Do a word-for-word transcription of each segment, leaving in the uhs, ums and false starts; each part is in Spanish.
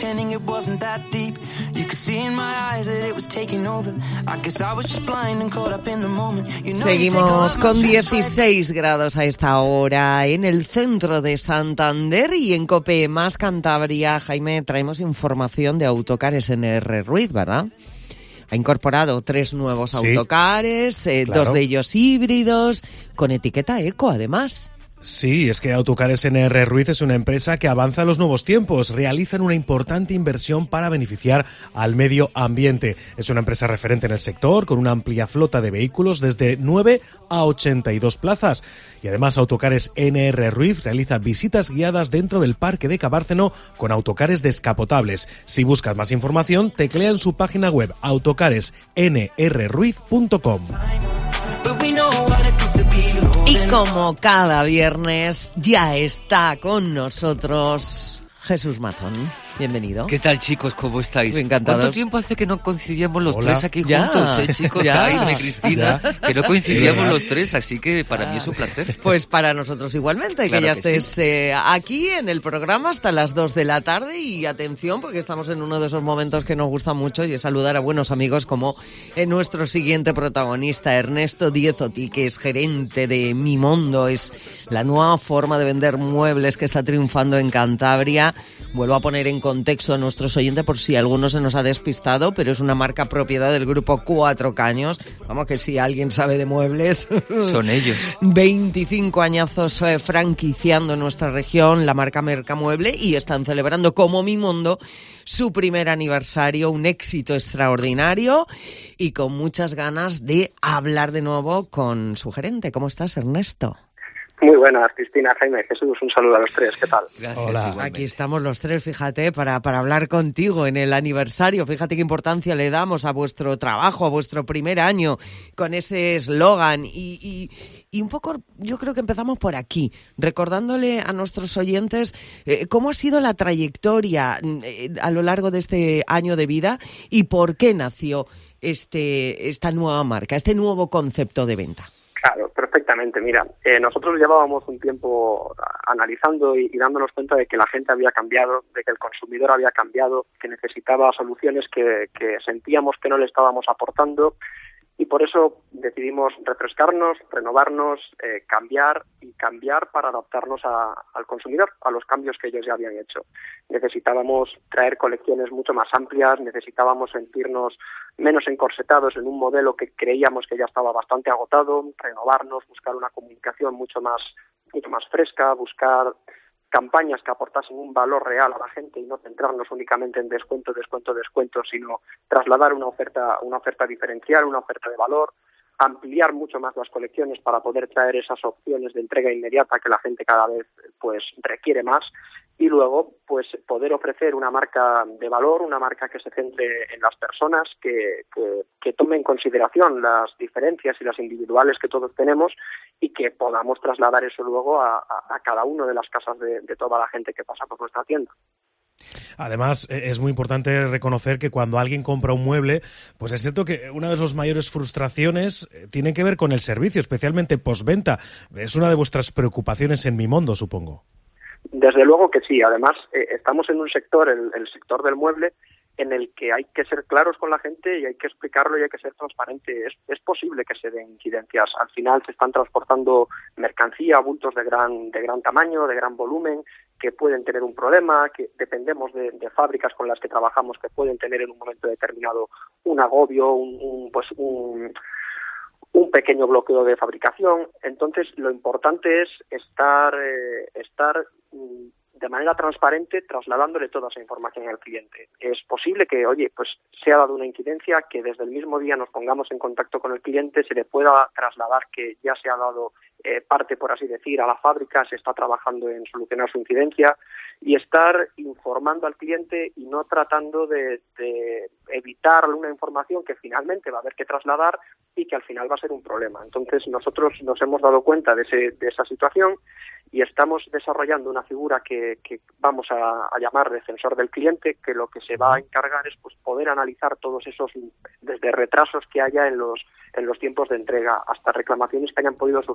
pretending it wasn't that deep. You could see in my eyes that it was taking over. I guess I was just blind and caught up in the moment. You know, seguimos con dieciséis grados a esta hora en el centro de Santander y en COPE Más Cantabria. Jaime, traemos información de Autocares N R Ruiz, ¿verdad? Ha incorporado tres nuevos sí, autocares, eh, claro. dos de ellos híbridos, con etiqueta eco además. Sí, es que Autocares N R Ruiz es una empresa que avanza a los nuevos tiempos. Realizan una importante inversión para beneficiar al medio ambiente. Es una empresa referente en el sector, con una amplia flota de vehículos desde nueve a ochenta y dos plazas. Y además Autocares N R Ruiz realiza visitas guiadas dentro del Parque de Cabárceno con autocares descapotables. Si buscas más información, teclea en su página web autocares n r ruiz punto com. Y como cada viernes, ya está con nosotros Jesús Mazón. Bienvenido. ¿Qué tal, chicos? ¿Cómo estáis? Encantados. ¿Cuánto tiempo hace que no coincidíamos los Hola. tres aquí ya. juntos, eh, chicos? Ya. Jaime, Cristina, Ya. que no coincidíamos Ya. los tres, así que para mí es un placer. Pues para nosotros igualmente, Claro que ya que estés sí. eh, aquí en el programa hasta las dos de la tarde y atención porque estamos en uno de esos momentos que nos gusta mucho y es saludar a buenos amigos como en nuestro siguiente protagonista, Ernesto Díez Otí, que es gerente de Mimondo, es la nueva forma de vender muebles que está triunfando en Cantabria. Vuelvo a poner en contexto a nuestros oyentes por si alguno se nos ha despistado, pero es una marca propiedad del grupo Cuatro Caños. Vamos, que si alguien sabe de muebles... Son ellos. veinticinco añazos eh, franquiciando en nuestra región la marca Mercamueble y están celebrando como Mimondo su primer aniversario, un éxito extraordinario y con muchas ganas de hablar de nuevo con su gerente. ¿Cómo estás, Ernesto? Muy buenas, Cristina, Jaime, Jesús, un saludo a los tres, ¿qué tal? Gracias, Hola. igualmente. Aquí estamos los tres, fíjate, para, para hablar contigo en el aniversario. Fíjate qué importancia le damos a vuestro trabajo, a vuestro primer año, con ese eslogan. Y, y, y un poco, yo creo que empezamos por aquí, recordándole a nuestros oyentes eh, cómo ha sido la trayectoria eh, a lo largo de este año de vida y por qué nació este, esta nueva marca, este nuevo concepto de venta. Claro, perfectamente. Mira, eh, nosotros llevábamos un tiempo analizando y, y dándonos cuenta de que la gente había cambiado, de que el consumidor había cambiado, que necesitaba soluciones que, que sentíamos que no le estábamos aportando y por eso decidimos refrescarnos, renovarnos, eh, cambiar y cambiar para adaptarnos a, al consumidor, a los cambios que ellos ya habían hecho. Necesitábamos traer colecciones mucho más amplias, necesitábamos sentirnos menos encorsetados en un modelo que creíamos que ya estaba bastante agotado, renovarnos, buscar una comunicación mucho más, mucho más fresca, buscar campañas que aportasen un valor real a la gente y no centrarnos únicamente en descuento, descuento, descuento, sino trasladar una oferta, una oferta diferencial, una oferta de valor, ampliar mucho más las colecciones para poder traer esas opciones de entrega inmediata que la gente cada vez pues requiere más y luego pues poder ofrecer una marca de valor, una marca que se centre en las personas, que, que, que tome en consideración las diferencias y las individuales que todos tenemos y que podamos trasladar eso luego a, a, a cada una de las casas de, de toda la gente que pasa por nuestra tienda. Además, es muy importante reconocer que cuando alguien compra un mueble, pues es cierto que una de las mayores frustraciones tiene que ver con el servicio, especialmente postventa. Es una de vuestras preocupaciones en Mimondo, supongo. Desde luego que sí. Además, eh, estamos en un sector, el, el sector del mueble, en el que hay que ser claros con la gente y hay que explicarlo y hay que ser transparente. Es, es posible que se den incidencias. Al final se están transportando mercancía, bultos de gran, de gran tamaño, de gran volumen, que pueden tener un problema, que dependemos de, de fábricas con las que trabajamos que pueden tener en un momento determinado un agobio, un, un pues un un pequeño bloqueo de fabricación. Entonces, lo importante es estar eh, estar de manera transparente trasladándole toda esa información al cliente. Es posible que, oye, pues se ha dado una incidencia, que desde el mismo día nos pongamos en contacto con el cliente, se le pueda trasladar que ya se ha dado eh, parte, por así decir, a la fábrica, se está trabajando en solucionar su incidencia y estar informando al cliente y no tratando de, de evitar una información que finalmente va a haber que trasladar y que al final va a ser un problema. Entonces, nosotros nos hemos dado cuenta de, ese, de esa situación y estamos desarrollando una figura que, que vamos a, a llamar defensor del cliente, que lo que se va a encargar es pues poder analizar todos esos, desde retrasos que haya en los en los tiempos de entrega hasta reclamaciones que hayan podido surgir por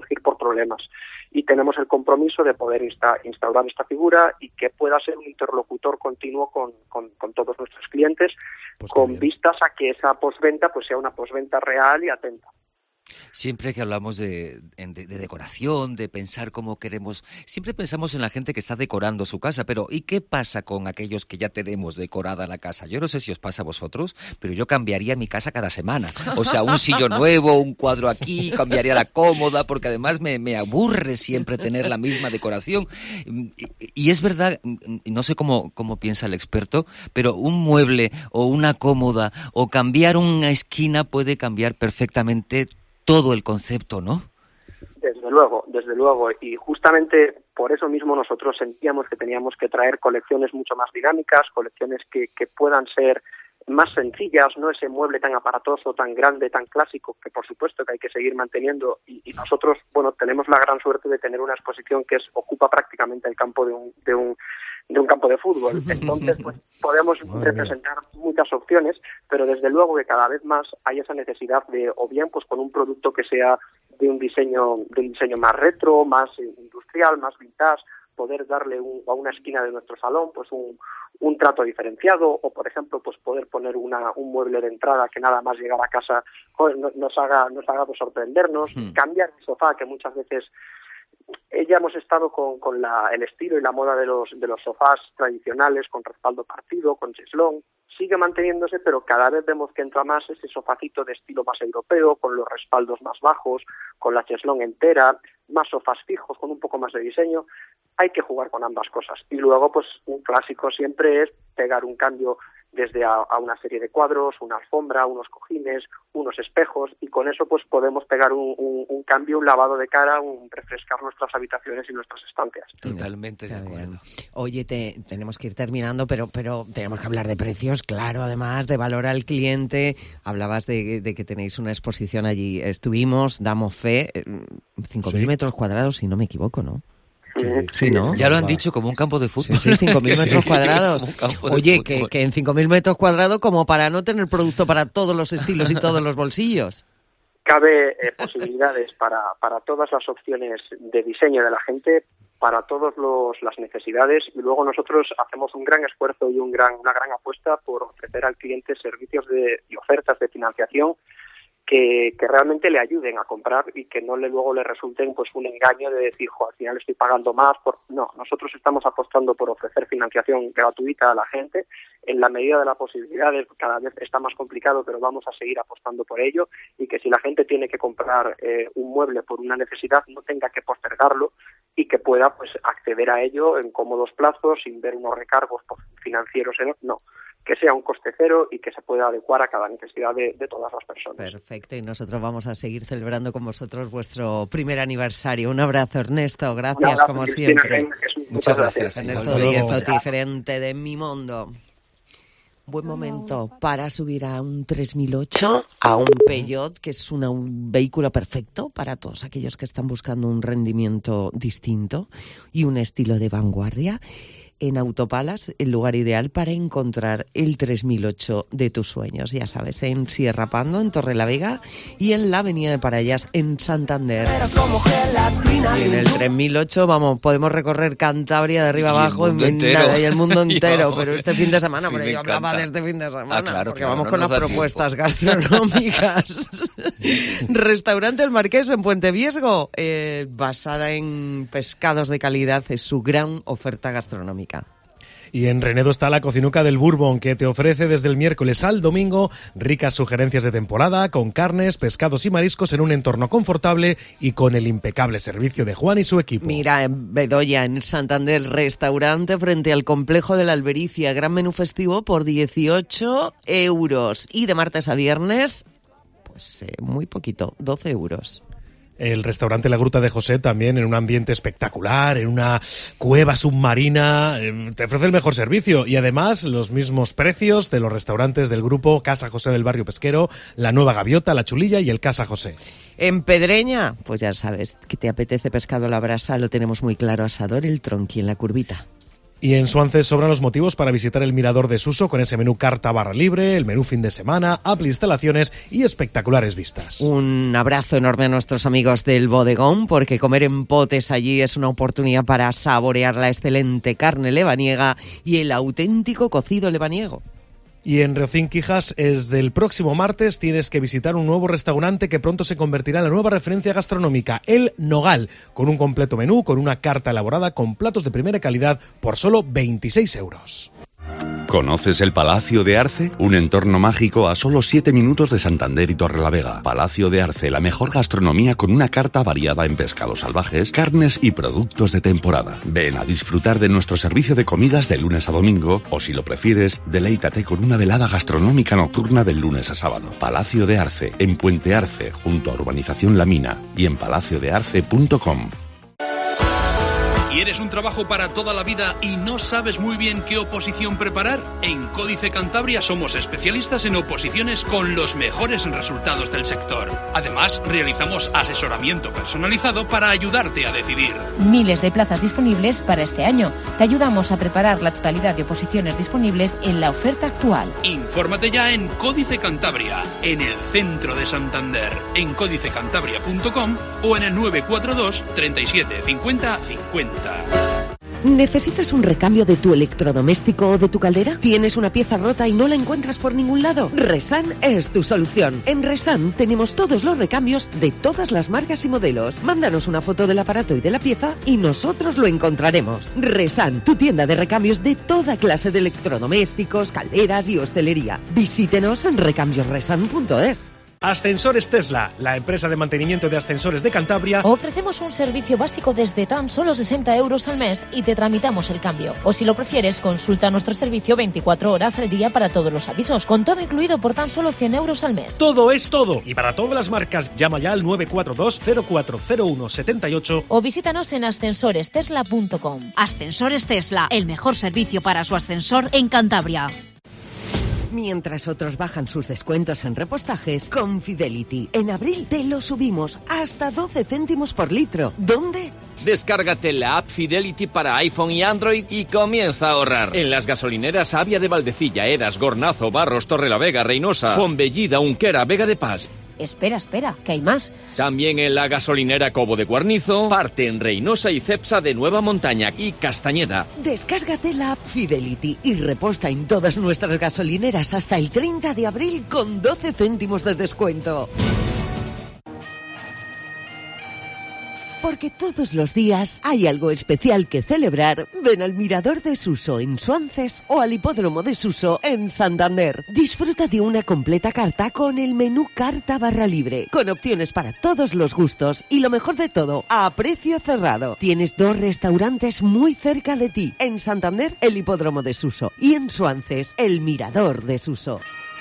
problemas. Y tenemos el compromiso de poder insta, instaurar esta figura y que pueda ser un interlocutor continuo con, con, con todos nuestros clientes, pues con vistas a que esa postventa pues sea una postventa real y atenta. Siempre que hablamos de, de, de decoración, de pensar cómo queremos, siempre pensamos en la gente que está decorando su casa, pero ¿y qué pasa con aquellos que ya tenemos decorada la casa? Yo no sé si os pasa a vosotros, pero yo cambiaría mi casa cada semana. O sea, un sillón nuevo, un cuadro aquí, cambiaría la cómoda, porque además me, me aburre siempre tener la misma decoración. Y, y es verdad, no sé cómo, cómo piensa el experto, pero un mueble o una cómoda o cambiar una esquina puede cambiar perfectamente todo el concepto, ¿no? Desde luego, desde luego. Y justamente por eso mismo nosotros sentíamos que teníamos que traer colecciones mucho más dinámicas, colecciones que, que puedan ser más sencillas, no ese mueble tan aparatoso, tan grande, tan clásico, que por supuesto que hay que seguir manteniendo. Y, y nosotros, bueno, tenemos la gran suerte de tener una exposición que es, ocupa prácticamente el campo de un, de un de un campo de fútbol. Entonces, pues podemos representar muchas opciones, pero desde luego que cada vez más hay esa necesidad de, o bien pues con un producto que sea de un diseño de un diseño más retro, más industrial, más vintage, poder darle un, a una esquina de nuestro salón pues un, un trato diferenciado, o por ejemplo pues poder poner una, un mueble de entrada que nada más llegar a casa joder, nos haga nos haga pues, sorprendernos, hmm. cambiar el sofá, que muchas veces ya hemos estado con, con la, el estilo y la moda de los de los sofás tradicionales, con respaldo partido, con cheslón, sigue manteniéndose, pero cada vez vemos que entra más ese sofacito de estilo más europeo, con los respaldos más bajos, con la cheslón entera, más sofás fijos, con un poco más de diseño. Hay que jugar con ambas cosas. Y luego, pues, un clásico siempre es pegar un cambio desde a, a una serie de cuadros, una alfombra, unos cojines, unos espejos, y con eso pues podemos pegar un, un, un cambio, un lavado de cara, un refrescar nuestras habitaciones y nuestras estancias. Totalmente de acuerdo. Oye, te, tenemos que ir terminando, pero pero tenemos que hablar de precios, claro, además de valor al cliente. Hablabas de, de que tenéis una exposición allí. Estuvimos, damos fe, cinco mil sí. metros cuadrados, si no me equivoco, ¿no? Sí, sí, ¿no? Ya lo han dicho, como un campo de fútbol. Sí, sí, cinco mil metros cuadrados. Oye, que, que en cinco mil metros cuadrados como para no tener producto para todos los estilos y todos los bolsillos. Cabe eh, posibilidades para, para todas las opciones de diseño de la gente, para todas las necesidades, y luego nosotros hacemos un gran esfuerzo y un gran, una gran apuesta por ofrecer al cliente servicios de, y ofertas de financiación Que, que realmente le ayuden a comprar y que no le luego le resulten pues un engaño de decir, jo, al final estoy pagando más. Por... No, nosotros estamos apostando por ofrecer financiación gratuita a la gente en la medida de las posibilidades. Cada vez está más complicado, pero vamos a seguir apostando por ello, y que si la gente tiene que comprar eh, un mueble por una necesidad, no tenga que postergarlo y que pueda pues acceder a ello en cómodos plazos, sin ver unos recargos financieros. No, que sea un coste cero y que se pueda adecuar a cada necesidad de, de todas las personas. Perfecto, y nosotros vamos a seguir celebrando con vosotros vuestro primer aniversario. Un abrazo, Ernesto, gracias abrazo, como Cristina, siempre. Muchas, Muchas gracias. Ernesto Díez Otti, gerente de Mi Mundo. Buen momento para subir a un tres mil ocho, a un Peugeot, que es una, un vehículo perfecto para todos aquellos que están buscando un rendimiento distinto y un estilo de vanguardia. En Autopalas, el lugar ideal para encontrar el tres mil ocho de tus sueños. Ya sabes, en Sierra Pando, en Torrelavega, y en la Avenida de Parayas, en Santander. Y en el tres mil ocho, vamos, podemos recorrer Cantabria de arriba abajo en nada, y el mundo entero. Pero este fin de semana, sí, pero yo hablaba encanta. de este fin de semana, ah, claro, porque claro, vamos no con las propuestas tiempo. gastronómicas. Restaurante El Marqués en Puente Viesgo, eh, basada en pescados de calidad, es su gran oferta gastronómica. Y en Renedo está la Cocinuca del Bourbon, que te ofrece desde el miércoles al domingo ricas sugerencias de temporada, con carnes, pescados y mariscos en un entorno confortable y con el impecable servicio de Juan y su equipo. Mira, en Bedoya, en Santander, restaurante frente al complejo de la Albericia, gran menú festivo por dieciocho euros. Y de martes a viernes, pues eh, muy poquito, doce euros. El restaurante La Gruta de José también, en un ambiente espectacular, en una cueva submarina, eh, te ofrece el mejor servicio y además los mismos precios de los restaurantes del grupo Casa José del Barrio Pesquero, La Nueva Gaviota, La Chulilla y el Casa José. En Pedreña, pues ya sabes, que te apetece pescado a la brasa, lo tenemos muy claro, asador El Tronqui en La Curvita. Y en Suances sobran los motivos para visitar el Mirador de Suso con ese menú carta barra libre, el menú fin de semana, amplias instalaciones y espectaculares vistas. Un abrazo enorme a nuestros amigos del bodegón, porque comer en potes allí es una oportunidad para saborear la excelente carne lebaniega y el auténtico cocido lebaniego. Y en Riocín, Quijas, desde el próximo martes tienes que visitar un nuevo restaurante que pronto se convertirá en la nueva referencia gastronómica, El Nogal, con un completo menú, con una carta elaborada con platos de primera calidad por solo veintiséis euros. ¿Conoces el Palacio de Arce? Un entorno mágico a solo siete minutos de Santander y Torrelavega. Palacio de Arce, la mejor gastronomía con una carta variada en pescados salvajes, carnes y productos de temporada. Ven a disfrutar de nuestro servicio de comidas de lunes a domingo o, si lo prefieres, deleítate con una velada gastronómica nocturna del lunes a sábado. Palacio de Arce, en Puente Arce, junto a Urbanización La Mina, y en palacio de arce punto com. ¿Quieres un trabajo para toda la vida y no sabes muy bien qué oposición preparar? En Códice Cantabria somos especialistas en oposiciones con los mejores resultados del sector. Además, realizamos asesoramiento personalizado para ayudarte a decidir. Miles de plazas disponibles para este año. Te ayudamos a preparar la totalidad de oposiciones disponibles en la oferta actual. Infórmate ya en Códice Cantabria, en el centro de Santander, en códice cantabria punto com o en el nueve cuatro dos, treinta y siete, cincuenta, cincuenta. ¿Necesitas un recambio de tu electrodoméstico o de tu caldera? ¿Tienes una pieza rota y no la encuentras por ningún lado? Resan es tu solución. En Resan tenemos todos los recambios de todas las marcas y modelos. Mándanos una foto del aparato y de la pieza y nosotros lo encontraremos. Resan, tu tienda de recambios de toda clase de electrodomésticos, calderas y hostelería. Visítenos en recambios resan punto es. Ascensores Tesla, la empresa de mantenimiento de ascensores de Cantabria. Ofrecemos un servicio básico desde tan solo sesenta euros al mes y te tramitamos el cambio. O si lo prefieres, consulta nuestro servicio veinticuatro horas al día para todos los avisos, con todo incluido por tan solo cien euros al mes. Todo es todo. Y para todas las marcas, llama ya al nueve cuatro dos, cero cuatro cero uno, siete ocho o visítanos en ascensores tesla punto com. Ascensores Tesla, el mejor servicio para su ascensor en Cantabria. Mientras otros bajan sus descuentos en repostajes, con Fidelity, en abril te lo subimos hasta doce céntimos por litro. ¿Dónde? Descárgate la app Fidelity para iPhone y Android y comienza a ahorrar. En las gasolineras Avia de Valdecilla, Eras, Gornazo, Barros, Torrelavega, Reynosa, Fonbellida, Unquera, Vega de Pas. Espera, espera, que hay más. También en la gasolinera Cobo de Guarnizo, parte en Reynosa y Cepsa de Nueva Montaña y Castañeda. Descárgate la app Fidelity y reposta en todas nuestras gasolineras hasta el treinta de abril con doce céntimos de descuento. Porque todos los días hay algo especial que celebrar. Ven al Mirador de Suso en Suances o al Hipódromo de Suso en Santander. Disfruta de una completa carta con el menú carta barra libre, con opciones para todos los gustos y lo mejor de todo, a precio cerrado. Tienes dos restaurantes muy cerca de ti. En Santander, el Hipódromo de Suso, y en Suances, el Mirador de Suso.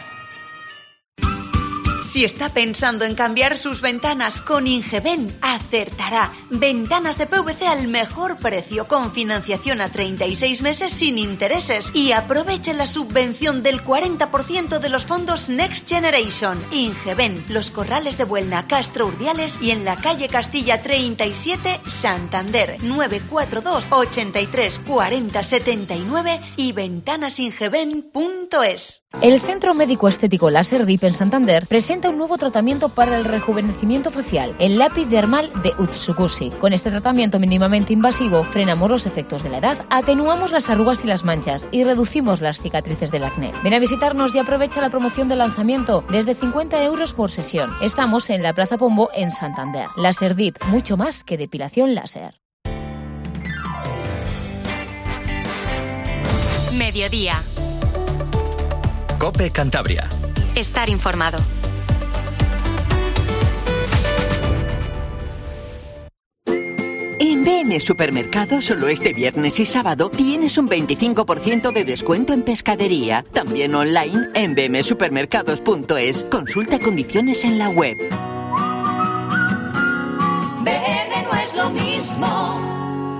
Si está pensando en cambiar sus ventanas con Ingeben, acertará. Ventanas de P V C al mejor precio, con financiación a treinta y seis meses sin intereses. Y aproveche la subvención del cuarenta por ciento de los fondos Next Generation. Ingeben, Los Corrales de Buelna, Castro Urdiales y en la calle Castilla treinta y siete, Santander. nueve cuatro dos, ochenta y tres, cuarenta, setenta y nueve y ventanasingeben punto es. El Centro Médico Estético Láser D I P en Santander presenta un nuevo tratamiento para el rejuvenecimiento facial, el lápiz dermal de Utsukushi. Con este tratamiento mínimamente invasivo, frenamos los efectos de la edad, atenuamos las arrugas y las manchas y reducimos las cicatrices del acné. Ven a visitarnos y aprovecha la promoción de lanzamiento desde cincuenta euros por sesión. Estamos en la Plaza Pombo en Santander. Láser D I P, mucho más que depilación láser. Mediodía. COPE Cantabria. Estar informado. En B M Supermercados, solo este viernes y sábado, tienes un veinticinco por ciento de descuento en pescadería. También online en b m supermercados punto es. Consulta condiciones en la web. B M no es lo mismo.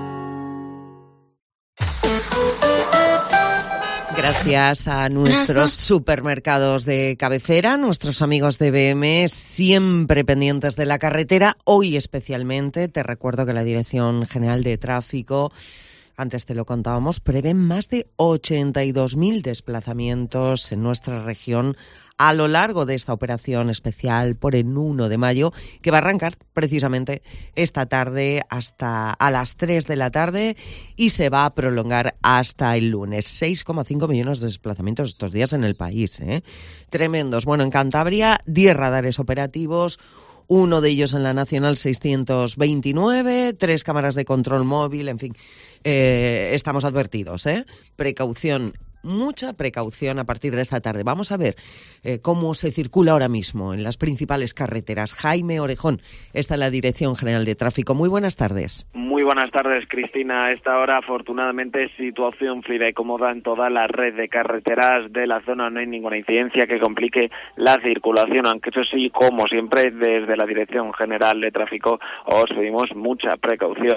Gracias a nuestros Gracias. supermercados de cabecera, nuestros amigos de B M, siempre pendientes de la carretera. Hoy especialmente te recuerdo que la Dirección General de Tráfico antes te lo contábamos, prevén más de ochenta y dos mil desplazamientos en nuestra región a lo largo de esta operación especial por el uno de mayo, que va a arrancar precisamente esta tarde hasta a las tres de la tarde y se va a prolongar hasta el lunes. seis coma cinco millones de desplazamientos estos días en el país, ¿eh? Tremendos. Bueno, en Cantabria, diez radares operativos, uno de ellos en la Nacional seiscientos veintinueve, tres cámaras de control móvil, en fin, eh, estamos advertidos, ¿eh? Precaución. Mucha precaución a partir de esta tarde. Vamos a ver eh, cómo se circula ahora mismo en las principales carreteras. Jaime Orejón está en la Dirección General de Tráfico. Muy buenas tardes. Muy buenas tardes, Cristina. A esta hora, afortunadamente, situación fluida y cómoda en toda la red de carreteras de la zona. No hay ninguna incidencia que complique la circulación, aunque eso sí, como siempre, desde la Dirección General de Tráfico os pedimos mucha precaución.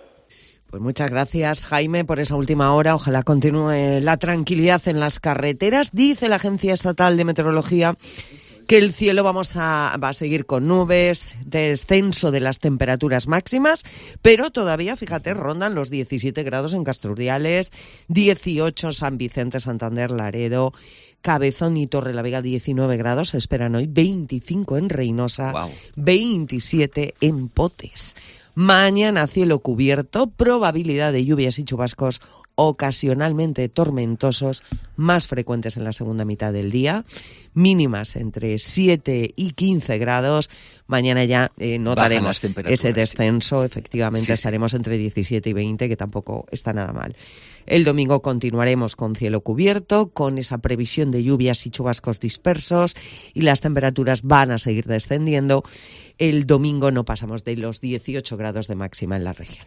Pues muchas gracias, Jaime, por esa última hora. Ojalá continúe la tranquilidad en las carreteras. Dice la Agencia Estatal de Meteorología que el cielo vamos a, va a seguir con nubes, descenso de las temperaturas máximas, pero todavía, fíjate, rondan los diecisiete grados en Castrurdiales, dieciocho San Vicente, Santander, Laredo, Cabezón y Torrelavega, diecinueve grados, se esperan hoy, veinticinco en Reynosa, wow. veintisiete en Potes. Mañana cielo cubierto, probabilidad de lluvias y chubascos ocasionalmente tormentosos, más frecuentes en la segunda mitad del día, mínimas entre siete y quince grados. Mañana ya eh, notaremos ese descenso, sí. Efectivamente sí, estaremos sí. entre diecisiete y veinte, que tampoco está nada mal. El domingo continuaremos con cielo cubierto, con esa previsión de lluvias y chubascos dispersos, y las temperaturas van a seguir descendiendo. El domingo no pasamos de los dieciocho grados de máxima en la región.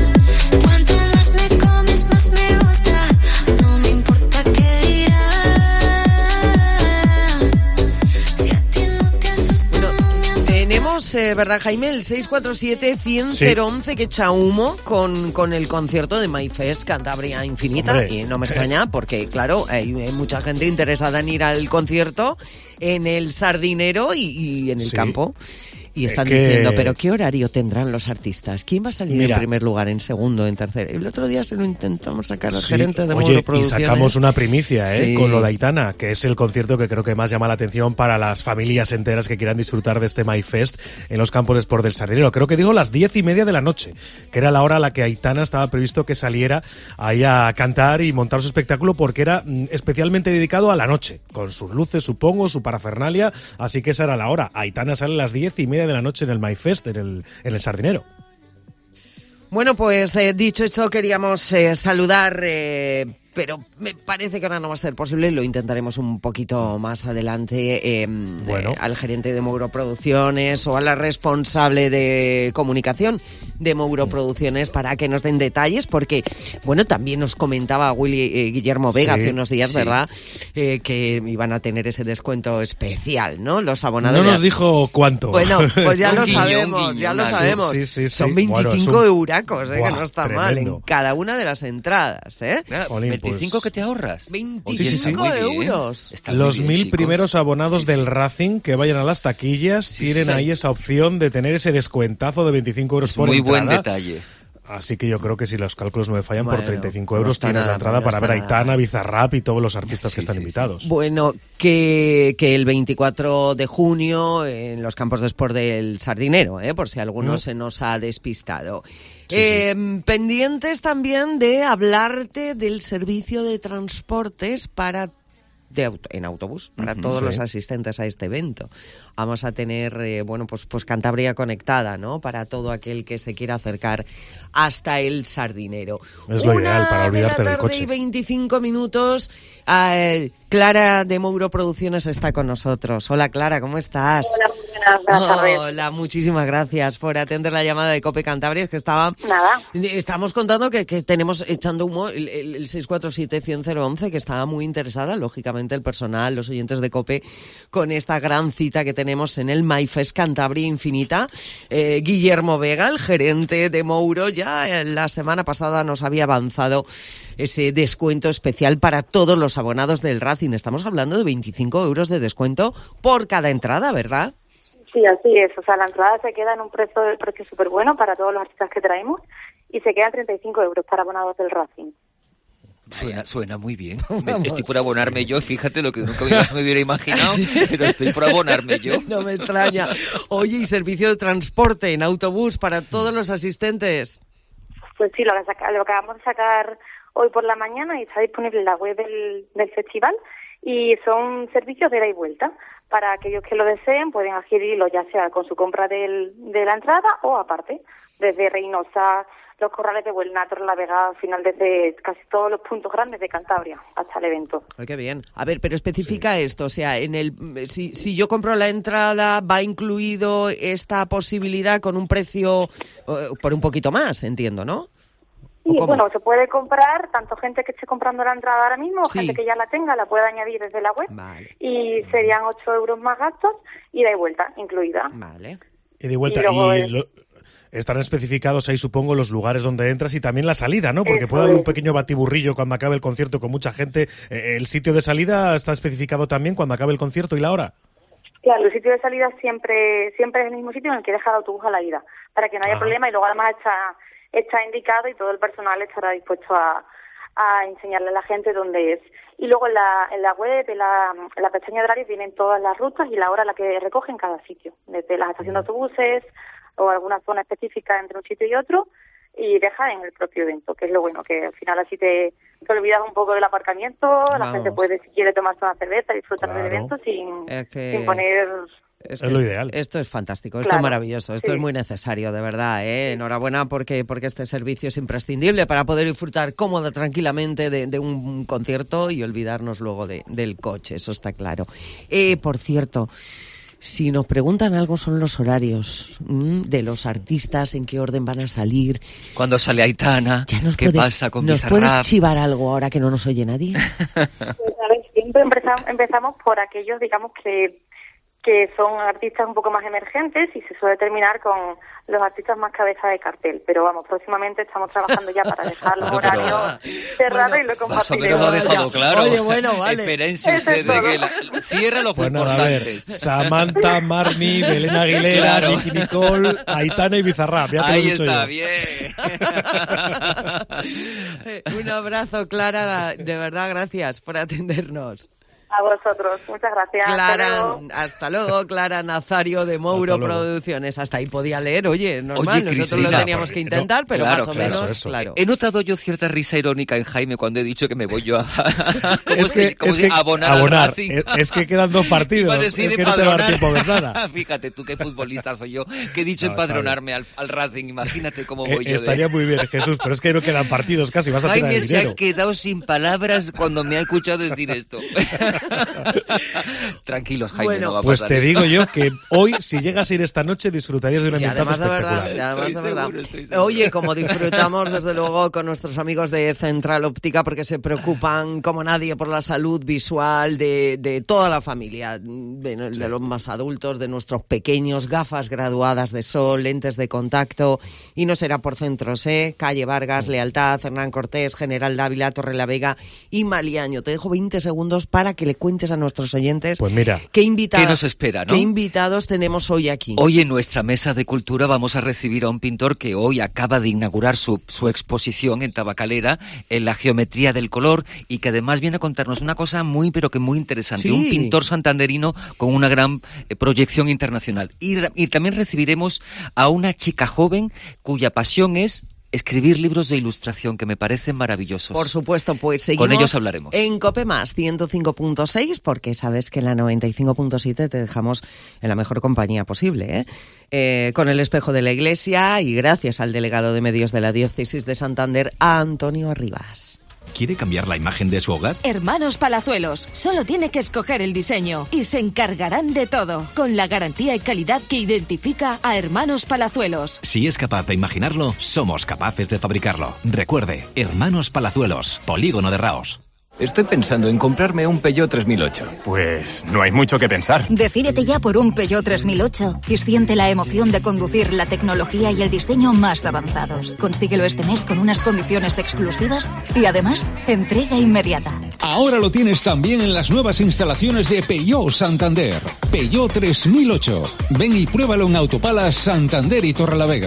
Cuanto más me comes, más me gusta. No me importa qué dirán. Si a ti no te asusta, bueno, no me asusta. Tenemos, eh, ¿verdad, Jaime? El seis cuatro siete, cien, cero once que echa humo con, con el concierto de MyFest Cantabria Infinita. Hombre. Y no me extraña porque, claro, hay, hay mucha gente interesada en ir al concierto en el Sardinero y, y en el sí. campo. Y están que... diciendo, ¿pero qué horario tendrán los artistas? ¿Quién va a salir Mira, en primer lugar, en segundo, en tercero? El otro día se lo intentamos sacar al sí, gerente de Mouro Producciones. Y sacamos una primicia, ¿eh? Sí. Con lo de Aitana, que es el concierto que creo que más llama la atención para las familias enteras que quieran disfrutar de este MyFest en los campos de Sport del Sardinero. Creo que digo las diez y media de la noche, que era la hora a la que Aitana estaba previsto que saliera ahí a cantar y montar su espectáculo, porque era especialmente dedicado a la noche, con sus luces, supongo, su parafernalia, así que esa era la hora. Aitana sale a las diez y media de la noche en el MyFest, en el, en el Sardinero. Bueno, pues eh, dicho esto, queríamos eh, saludar, eh, pero me parece que ahora no va a ser posible, lo intentaremos un poquito más adelante, eh, bueno. eh, al gerente de Mouro Producciones o a la responsable de comunicación de Mouro Producciones para que nos den detalles, porque, bueno, también nos comentaba Willy eh, Guillermo Vega sí, hace unos días, sí. ¿verdad?, eh, que iban a tener ese descuento especial, ¿no?, los abonados. No nos de... dijo cuánto. Bueno, pues ya lo guiñón, sabemos, guiñón, ya lo sabemos. Sí, sí, sí, Son veinticinco bueno, un... euracos, eh, Buah, que no está tremendo. Mal, en cada una de las entradas, ¿eh? Olín, veinticinco pues... que te ahorras. veinticinco sí, sí, sí. euros. Los bien, mil chicos. primeros abonados sí, sí. del Racing que vayan a las taquillas sí, tienen sí. ahí esa opción de tener ese descuentazo de veinticinco euros es por muy entrada. Buen detalle. Así que yo creo que si los cálculos no me fallan, bueno, por treinta y cinco euros no tienes nada, la entrada no para ver a Aitana, nada. Bizarrap y todos los artistas sí, que están sí, invitados. Sí. Bueno, que, que el veinticuatro de junio en los campos de Sport del Sardinero, ¿eh? Por si alguno ¿no? se nos ha despistado. Sí, eh, sí. Pendientes también de hablarte del servicio de transportes para de auto, en autobús para uh-huh, todos sí. los asistentes a este evento. Vamos a tener, eh, bueno, pues, pues Cantabria conectada, ¿no? Para todo aquel que se quiera acercar hasta el Sardinero. Es lo Una ideal para olvidarte de la tarde del coche. Y veinticinco minutos. Eh, Clara de Mouro Producciones está con nosotros. Hola, Clara, ¿cómo estás? Hola, muy buenas, buenas tardes. Hola, muchísimas gracias por atender la llamada de COPE Cantabria. Es que estaba... Nada. Estamos contando que, que tenemos echando humo el, el, el seis cuatro siete, cien, cero once, que estaba muy interesada, lógicamente, el personal, los oyentes de COPE, con esta gran cita que tenemos en el MyFest Cantabria Infinita. Eh, Guillermo Vega, el gerente de Mouro, ya la semana pasada nos había avanzado ese descuento especial para todos los abonados del Racing. Estamos hablando de veinticinco euros de descuento por cada entrada, ¿verdad? Sí, así es. O sea, la entrada se queda en un precio, precio súper bueno para todos los artistas que traemos. y se quedan treinta y cinco euros para abonados del Racing. Suena, suena muy bien. Me, estoy por abonarme yo, fíjate lo que nunca me hubiera imaginado, pero estoy por abonarme yo. No me extraña. Oye, ¿y servicio de transporte en autobús para todos los asistentes? Pues sí, lo, lo acabamos de sacar hoy por la mañana y está disponible en la web del, del festival, y son servicios de ida y vuelta. Para aquellos que lo deseen pueden adquirirlo ya sea con su compra del, de la entrada o aparte, desde Reynosa, Los Corrales de Buelna, Torrelavega, al final desde casi todos los puntos grandes de Cantabria hasta el evento. Ay, qué bien. A ver, pero especifica sí. esto, o sea, en el si, si yo compro la entrada, ¿va incluido esta posibilidad con un precio uh, por un poquito más, entiendo, no? Sí, bueno, se puede comprar, tanto gente que esté comprando la entrada ahora mismo, sí. gente que ya la tenga, la puede añadir desde la web, vale. y serían ocho euros más gastos, ida y vuelta incluida. Vale. Ida y vuelta, y, y lo, estarán especificados ahí, supongo, los lugares donde entras y también la salida, ¿no? Porque Eso puede haber es. un pequeño batiburrillo cuando acabe el concierto con mucha gente. ¿El sitio de salida está especificado también cuando acabe el concierto y la hora? Claro, el sitio de salida siempre siempre es el mismo sitio en el que deja el autobús a la ida, para que no haya Ajá. problema, y luego además está... está indicado y todo el personal estará dispuesto a, a enseñarle a la gente dónde es. Y luego en la, en la web, en la, en la pestaña de horarios, vienen todas las rutas y la hora a la que recogen cada sitio, desde las estaciones de autobuses o alguna zona específica entre un sitio y otro, y deja en el propio evento, que es lo bueno, que al final así te, te olvidas un poco del aparcamiento, Vamos. la gente puede, si quiere, tomarse una cerveza y disfrutar claro. del evento sin, es que... sin poner... Es, es lo ideal. Esto es fantástico, esto claro, es maravilloso, esto sí. es muy necesario, de verdad, ¿eh? Enhorabuena porque porque este servicio es imprescindible para poder disfrutar cómoda, tranquilamente de, de un concierto y olvidarnos luego de, del coche, eso está claro. Eh, por cierto, si nos preguntan algo son los horarios ¿m? de los artistas, en qué orden van a salir. ¿Cuándo sale Aitana? Ya nos ¿Qué puedes, pasa con ¿Nos Bizarrap? puedes chivar algo ahora que no nos oye nadie? Pues a ver, siempre empezamos, empezamos por aquellos, digamos, que... que son artistas un poco más emergentes, y se suele terminar con los artistas más cabeza de cartel. Pero vamos, próximamente estamos trabajando ya para dejar los bueno, horarios cerrados bueno, y lo compartiremos. Más o menos lo ha dejado claro. Oye, bueno, vale. Espérense ustedes de que la, cierra los bueno, importantes. A ver, Samantha, Marni, Belén Aguilera, claro. Nicky Nicole, Aitana y Bizarrap. Ya te Ahí lo he dicho está, yo. bien. Un abrazo, Clara, de verdad, gracias por atendernos. A vosotros, muchas gracias. Clara, hasta luego, hasta luego Clara Nazario de Mouro Producciones. Hasta ahí podía leer, oye, normal, oye, nosotros lo teníamos que intentar, no, pero claro, más o claro, menos, eso. claro. He notado yo cierta risa irónica en Jaime cuando he dicho que me voy yo a, es que, como es si, que abonar. abonar. Es, es que quedan dos partidos, es que no te va a dar tiempo de nada. Fíjate tú qué futbolista soy yo, que he dicho no, empadronarme al, al Racing, imagínate cómo voy eh, yo. Estaría de... muy bien, Jesús, pero es que no quedan partidos casi, vas a Jaime tirar el dinero. se ha quedado sin palabras cuando me ha escuchado decir esto. Tranquilos, Jaime, bueno, no va a pues pasar te esto. digo yo que hoy, si llegas a ir esta noche, disfrutarías de un ambientazo espectacular. De además estoy de verdad. seguro, estoy seguro. Oye, como disfrutamos desde luego con nuestros amigos de Central Óptica, porque se preocupan como nadie por la salud visual de, de toda la familia, de, sí. de los más adultos, de nuestros pequeños, gafas graduadas de sol, lentes de contacto, y no será por centros, ¿eh? Calle Vargas, sí. Lealtad, Hernán Cortés, General Dávila, Torrelavega y Maliaño. Te dejo veinte segundos para que le cuentes a nuestros oyentes pues mira, qué, invita- ¿qué nos espera, ¿no? qué invitados tenemos hoy aquí. Hoy en nuestra mesa de cultura vamos a recibir a un pintor que hoy acaba de inaugurar su, su exposición en Tabacalera, en la geometría del color, y que además viene a contarnos una cosa muy, pero que muy interesante. Sí. Un pintor santanderino con una gran eh, proyección internacional. Y, y también recibiremos a una chica joven cuya pasión es escribir libros de ilustración, que me parecen maravillosos. Por supuesto, pues seguimos. Con ellos hablaremos. En COPE Más, ciento cinco punto seis, porque sabes que en la noventa y cinco punto siete te dejamos en la mejor compañía posible, ¿eh? Eh, con el espejo de la Iglesia, y gracias al delegado de medios de la Diócesis de Santander, a Antonio Arribas. ¿Quiere cambiar la imagen de su hogar? Hermanos Palazuelos. Solo tiene que escoger el diseño y se encargarán de todo, con la garantía y calidad que identifica a Hermanos Palazuelos. Si es capaz de imaginarlo, somos capaces de fabricarlo. Recuerde, Hermanos Palazuelos, Polígono de Raos. Estoy pensando en comprarme un Peugeot tres mil ocho. Pues no hay mucho que pensar. Decídete ya por un Peugeot tres mil ocho y siente la emoción de conducir la tecnología y el diseño más avanzados. Consíguelo este mes con unas condiciones exclusivas y además entrega inmediata. Ahora lo tienes también en las nuevas instalaciones de Peugeot Santander. Peugeot tres mil ocho. Ven y pruébalo en Autopalas Santander y Torrelavega.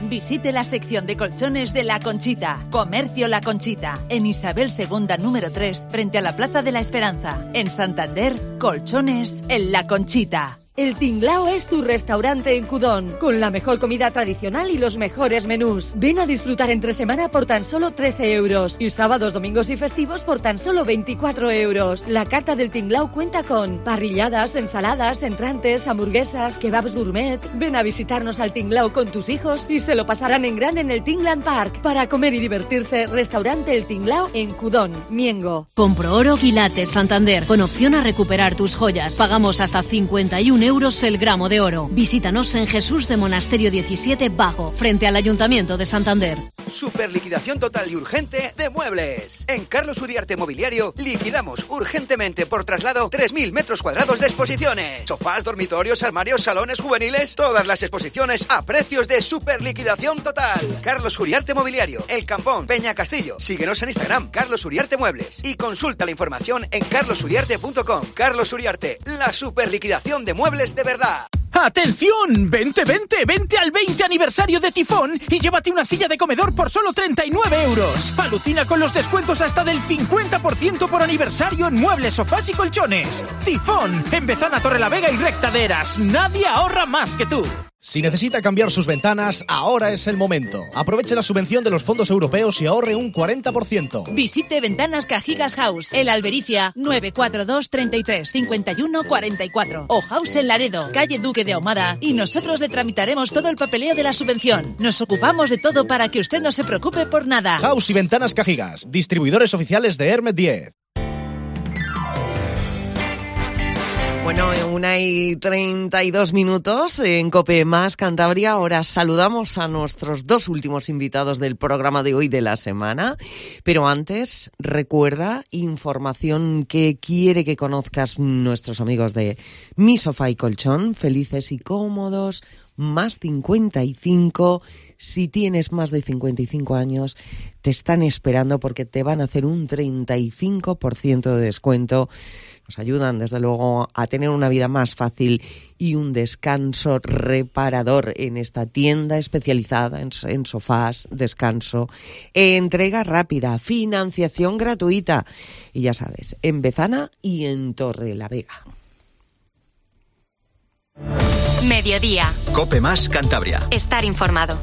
Visite la sección de colchones de La Conchita. Comercio La Conchita, en Isabel segunda número tres, frente a la Plaza de la Esperanza. En Santander, colchones en La Conchita. El Tinglao es tu restaurante en Cudón, con la mejor comida tradicional y los mejores menús. Ven a disfrutar entre semana por tan solo trece euros y sábados, domingos y festivos por tan solo veinticuatro euros. La carta del Tinglao cuenta con parrilladas, ensaladas, entrantes, hamburguesas, kebabs gourmet. Ven a visitarnos al Tinglao con tus hijos y se lo pasarán en grande en el Tingland Park. Para comer y divertirse, restaurante El Tinglao en Cudón, Miengo. Compro Oro Quilates Santander, con opción a recuperar tus joyas. Pagamos hasta cincuenta y un euros el gramo de oro. Visítanos en Jesús de Monasterio diecisiete Bajo, frente al Ayuntamiento de Santander. Super liquidación total y urgente de muebles. En Carlos Uriarte Mobiliario liquidamos urgentemente por traslado tres mil metros cuadrados de exposiciones. Sofás, dormitorios, armarios, salones juveniles. Todas las exposiciones a precios de super liquidación total. Carlos Uriarte Mobiliario, El Campón, Peña Castillo. Síguenos en Instagram, Carlos Uriarte Muebles. Y consulta la información en carlos uriarte punto com. Carlos Uriarte, la super liquidación de muebles de verdad. ¡Atención! ¡Vente, vente! ¡Vente al veinte aniversario de Tifón y llévate una silla de comedor por solo treinta y nueve euros! Alucina con los descuentos hasta del cincuenta por ciento por aniversario en muebles, sofás y colchones. Tifón, en Bezana, Torrelavega y Recta de Eras. Nadie ahorra más que tú. Si necesita cambiar sus ventanas, ahora es el momento. Aproveche la subvención de los fondos europeos y ahorre un cuarenta por ciento. Visite Ventanas Cajigas House, en Albericia, nueve cuatro dos, treinta y tres, cincuenta y uno, cuarenta y cuatro. O House en Laredo, calle Duque de Ahumada, y nosotros le tramitaremos todo el papeleo de la subvención. Nos ocupamos de todo para que usted no se preocupe por nada. House y Ventanas Cajigas, distribuidores oficiales de Hermet diez. Bueno, en una y treinta y dos minutos en COPE Más Cantabria. Ahora saludamos a nuestros dos últimos invitados del programa de hoy de la semana. Pero antes, recuerda, información que quiere que conozcas nuestros amigos de Mi Sofá y Colchón. Felices y cómodos, más cincuenta y cinco. Si tienes más de cincuenta y cinco años, te están esperando porque te van a hacer un treinta y cinco por ciento de descuento. Nos ayudan, desde luego, a tener una vida más fácil y un descanso reparador en esta tienda especializada en, en sofás, descanso, entrega rápida, financiación gratuita. Y ya sabes, en Bezana y en Torrelavega. Mediodía. COPE Más Cantabria. Estar informado.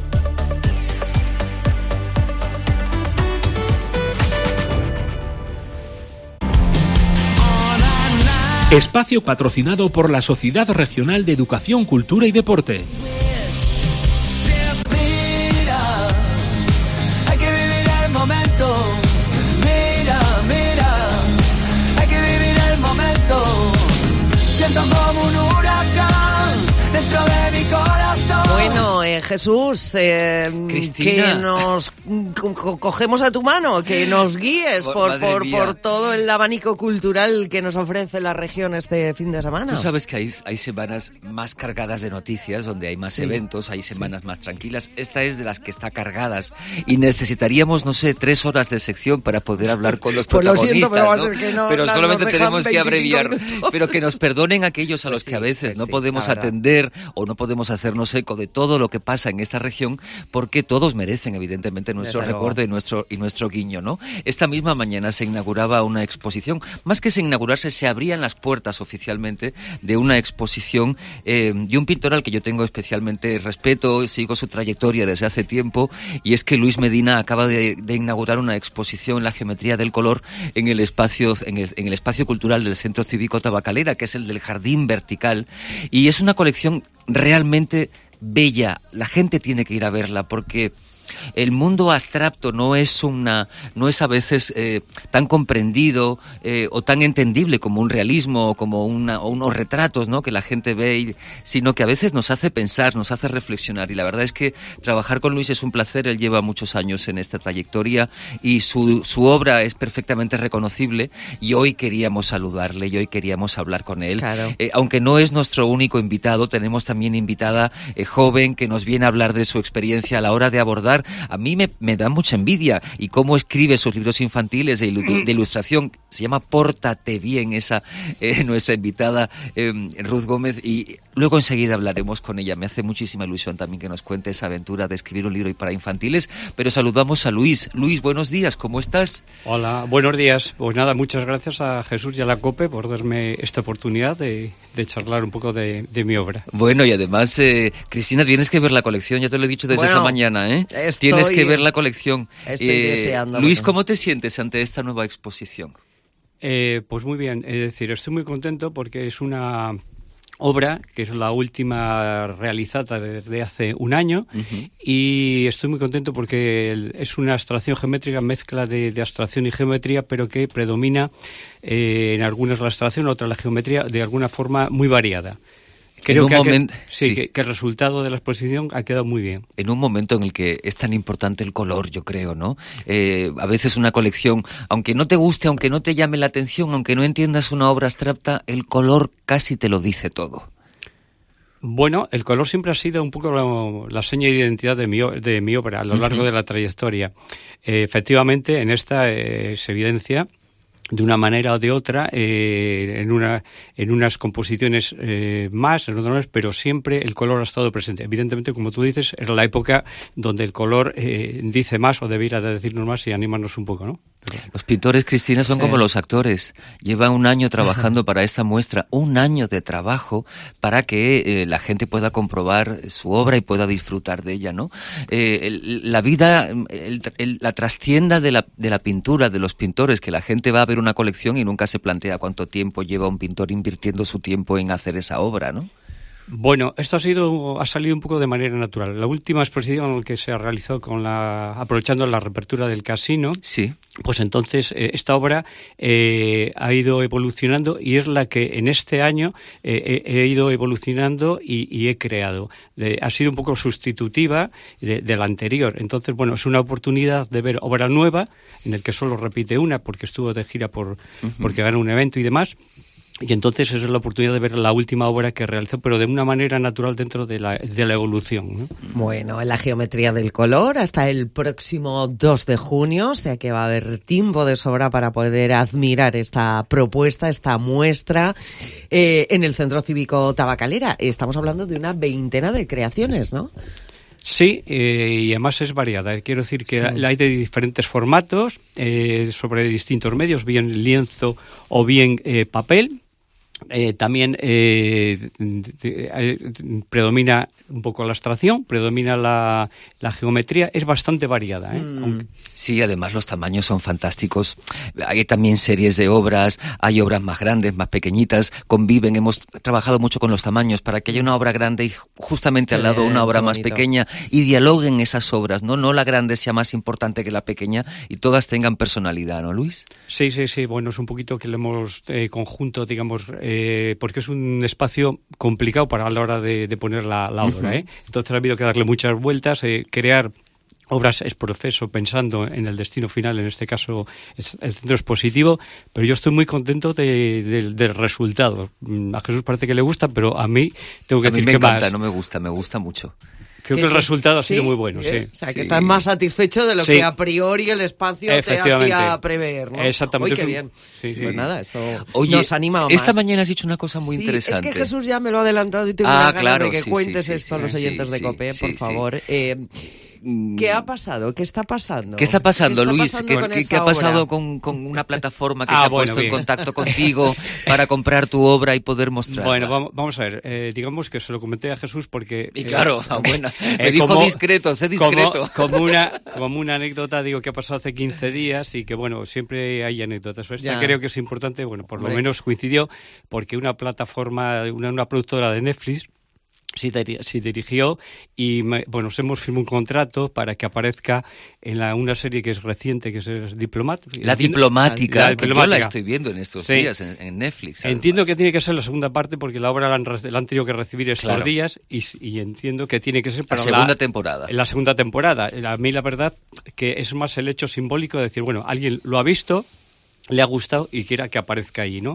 Espacio patrocinado por la Sociedad Regional de Educación, Cultura y Deporte. Mira, hay que vivir el momento. Mira, mira, hay que vivir el momento. Siento como un huracán dentro de mi corazón. Bueno, eh, Jesús, eh, que nos co- cogemos a tu mano, que nos guíes por, por, por todo el abanico cultural que nos ofrece la región este fin de semana. Tú sabes que hay, hay semanas más cargadas de noticias, donde hay más Sí. eventos, hay semanas sí. más tranquilas. Esta es de las que está cargadas y necesitaríamos, no sé, tres horas de sección para poder hablar con los Pues lo protagonistas. siento, pero va a ¿no? ser que no, Pero la- solamente nos dejan tenemos que abreviar. veinticinco Pero que nos perdonen aquellos a los Pues sí, que a veces pues no sí, podemos la verdad. atender o no podemos hacernos eco de todo lo que pasa en esta región, porque todos merecen evidentemente nuestro Desde recuerdo luego. y nuestro y nuestro guiño, ¿no? Esta misma mañana se inauguraba una exposición, más que se inaugurarse, se abrían las puertas oficialmente de una exposición eh, de un pintor al que yo tengo especialmente respeto, sigo su trayectoria desde hace tiempo, y es que Luis Medina acaba de, de inaugurar una exposición, La geometría del color, en el espacio en el, en el espacio cultural del Centro Cívico Tabacalera, que es el del Jardín Vertical, y es una colección realmente bella. La gente tiene que ir a verla porque el mundo abstracto no es una, no es a veces eh, tan comprendido eh, o tan entendible como un realismo o como una, o unos retratos, ¿no?, que la gente ve, y, sino que a veces nos hace pensar, nos hace reflexionar. Y la verdad es que trabajar con Luis es un placer. Él lleva muchos años en esta trayectoria y su, su obra es perfectamente reconocible, y hoy queríamos saludarle y hoy queríamos hablar con él. Claro. Eh, aunque no es nuestro único invitado, tenemos también invitada eh, joven que nos viene a hablar de su experiencia a la hora de abordar recordar. A mí me, me da mucha envidia y cómo escribe sus libros infantiles de, ilu- de ilustración. Se llama Pórtate Bien, esa eh, nuestra invitada eh, Ruth Gómez, y luego enseguida hablaremos con ella. Me hace muchísima ilusión también que nos cuente esa aventura de escribir un libro para infantiles, pero saludamos a Luis. Luis, buenos días, ¿cómo estás? Hola, buenos días. Pues nada, muchas gracias a Jesús y a la COPE por darme esta oportunidad de, de charlar un poco de, de mi obra. Bueno, y además, eh, Cristina, tienes que ver la colección, ya te lo he dicho desde bueno, esa mañana, ¿eh? Estoy, tienes que ver la colección. Estoy eh, deseando. Luis, bueno. ¿cómo te sientes ante esta nueva exposición? Eh, pues muy bien, es decir, estoy muy contento porque es una obra que es la última realizada desde hace un año uh-huh. y estoy muy contento porque es una abstracción geométrica, mezcla de, de abstracción y geometría, pero que predomina eh, en algunas la abstracción, otra la geometría, de alguna forma muy variada. Creo que, moment... que, sí, sí. Que, que el resultado de la exposición ha quedado muy bien. En un momento en el que es tan importante el color, yo creo, ¿no? Eh, a veces una colección, aunque no te guste, aunque no te llame la atención, aunque no entiendas una obra abstracta, el color casi te lo dice todo. Bueno, el color siempre ha sido un poco la, la seña de identidad de mi, de mi obra a lo largo uh-huh. de la trayectoria. Eh, efectivamente, en esta eh, se evidencia de una manera o de otra, eh, en una en unas composiciones eh, más, en otras, pero siempre el color ha estado presente. Evidentemente, como tú dices, era la época donde el color eh, dice más o debiera de decirnos más y animarnos un poco, ¿no? Pero... Los pintores, Cristina, son sí. como los actores. Llevan un año trabajando para esta muestra, un año de trabajo para que eh, la gente pueda comprobar su obra y pueda disfrutar de ella, ¿no? Eh, el, la vida, el, el, la trastienda de la, de la pintura, de los pintores, que la gente va a ver una colección y nunca se plantea cuánto tiempo lleva un pintor invirtiendo su tiempo en hacer esa obra, ¿no? Bueno, esto ha sido ha salido un poco de manera natural. La última exposición que se ha realizado con la aprovechando la reapertura del casino, sí. Pues entonces eh, esta obra eh, ha ido evolucionando y es la que en este año eh, he, he ido evolucionando y, y he creado. De, ha sido un poco sustitutiva de, de la anterior. Entonces, bueno, es una oportunidad de ver obra nueva en el que solo repite una porque estuvo de gira por uh-huh. porque ganó un evento y demás. Y entonces esa es la oportunidad de ver la última obra que realizó, pero de una manera natural dentro de la, de la evolución, ¿no? Bueno, en la geometría del color hasta el próximo dos de junio, o sea que va a haber tiempo de sobra para poder admirar esta propuesta, esta muestra eh, en el Centro Cívico Tabacalera. Estamos hablando de una veintena de creaciones, ¿no? Sí, eh, y además es variada. Quiero decir que sí. hay de diferentes formatos, eh, sobre distintos medios, bien lienzo o bien eh, papel. Eh, también eh, eh, predomina un poco la abstracción, predomina la, la geometría, es bastante variada, ¿eh? Mm. Aunque... Sí, además los tamaños son fantásticos. Hay también series de obras, hay obras más grandes, más pequeñitas, conviven. Hemos trabajado mucho con los tamaños para que haya una obra grande y justamente al lado una obra más pequeña y dialoguen esas obras, ¿no? No la grande sea más importante que la pequeña y todas tengan personalidad, ¿no, Luis? Sí, sí, sí. Bueno, es un poquito que lo hemos eh, conjunto, digamos, eh, porque es un espacio complicado para la hora de, de poner la, la obra, uh-huh. ¿eh? Entonces ha habido que darle muchas vueltas, eh, crear obras es profeso pensando en el destino final, en este caso es el centro expositivo, pero yo estoy muy contento de, de, del resultado. A Jesús parece que le gusta, pero a mí tengo que a decir mí me que encanta, más. No me gusta, me gusta mucho. Creo que el resultado ha sí, sido muy bueno, sí. ¿eh? O sea, que sí. estás más satisfecho de lo sí. que a priori el espacio te hacía prever, ¿no? Exactamente. Uy, qué bien. Sí, sí. Pues nada, esto Oye, nos anima más. Esta mañana has dicho una cosa muy sí, interesante. Es que Jesús ya me lo ha adelantado y tengo ah, una ganas claro, de que sí, cuentes sí, sí, esto sí, a los sí, oyentes sí, de COPE, sí, por sí. favor. Eh, ¿Qué ha pasado? ¿Qué está pasando? ¿Qué está pasando, ¿Qué está Luis? pasando ¿Qué, con ¿qué, ¿qué ha pasado con, con una plataforma que ah, se ha bueno, puesto bien. en contacto contigo para comprar tu obra y poder mostrarla? Bueno, vamos, vamos a ver. Eh, digamos que se lo comenté a Jesús porque... Y claro, eh, ah, bueno, me eh, dijo como, discreto, sé discreto. Como, como, una, como una anécdota, digo, que ha pasado hace quince días y que, bueno, siempre hay anécdotas. Esta ya. Creo que es importante, bueno, por lo Hombre. menos coincidió porque una plataforma, una, una productora de Netflix se dirigió y me, bueno, hemos firmado un contrato para que aparezca en la, una serie que es reciente, que es, es Diplomat. La diplomática, la, la la diplomática. Yo la estoy viendo en estos sí. días en, en Netflix. Además. Entiendo que tiene que ser la segunda parte porque la obra la han, la han tenido que recibir estos claro. días y, y entiendo que tiene que ser para la segunda la, temporada. La segunda temporada. A mí la verdad que es más el hecho simbólico de decir, bueno, alguien lo ha visto, le ha gustado y quiera que aparezca ahí, ¿no?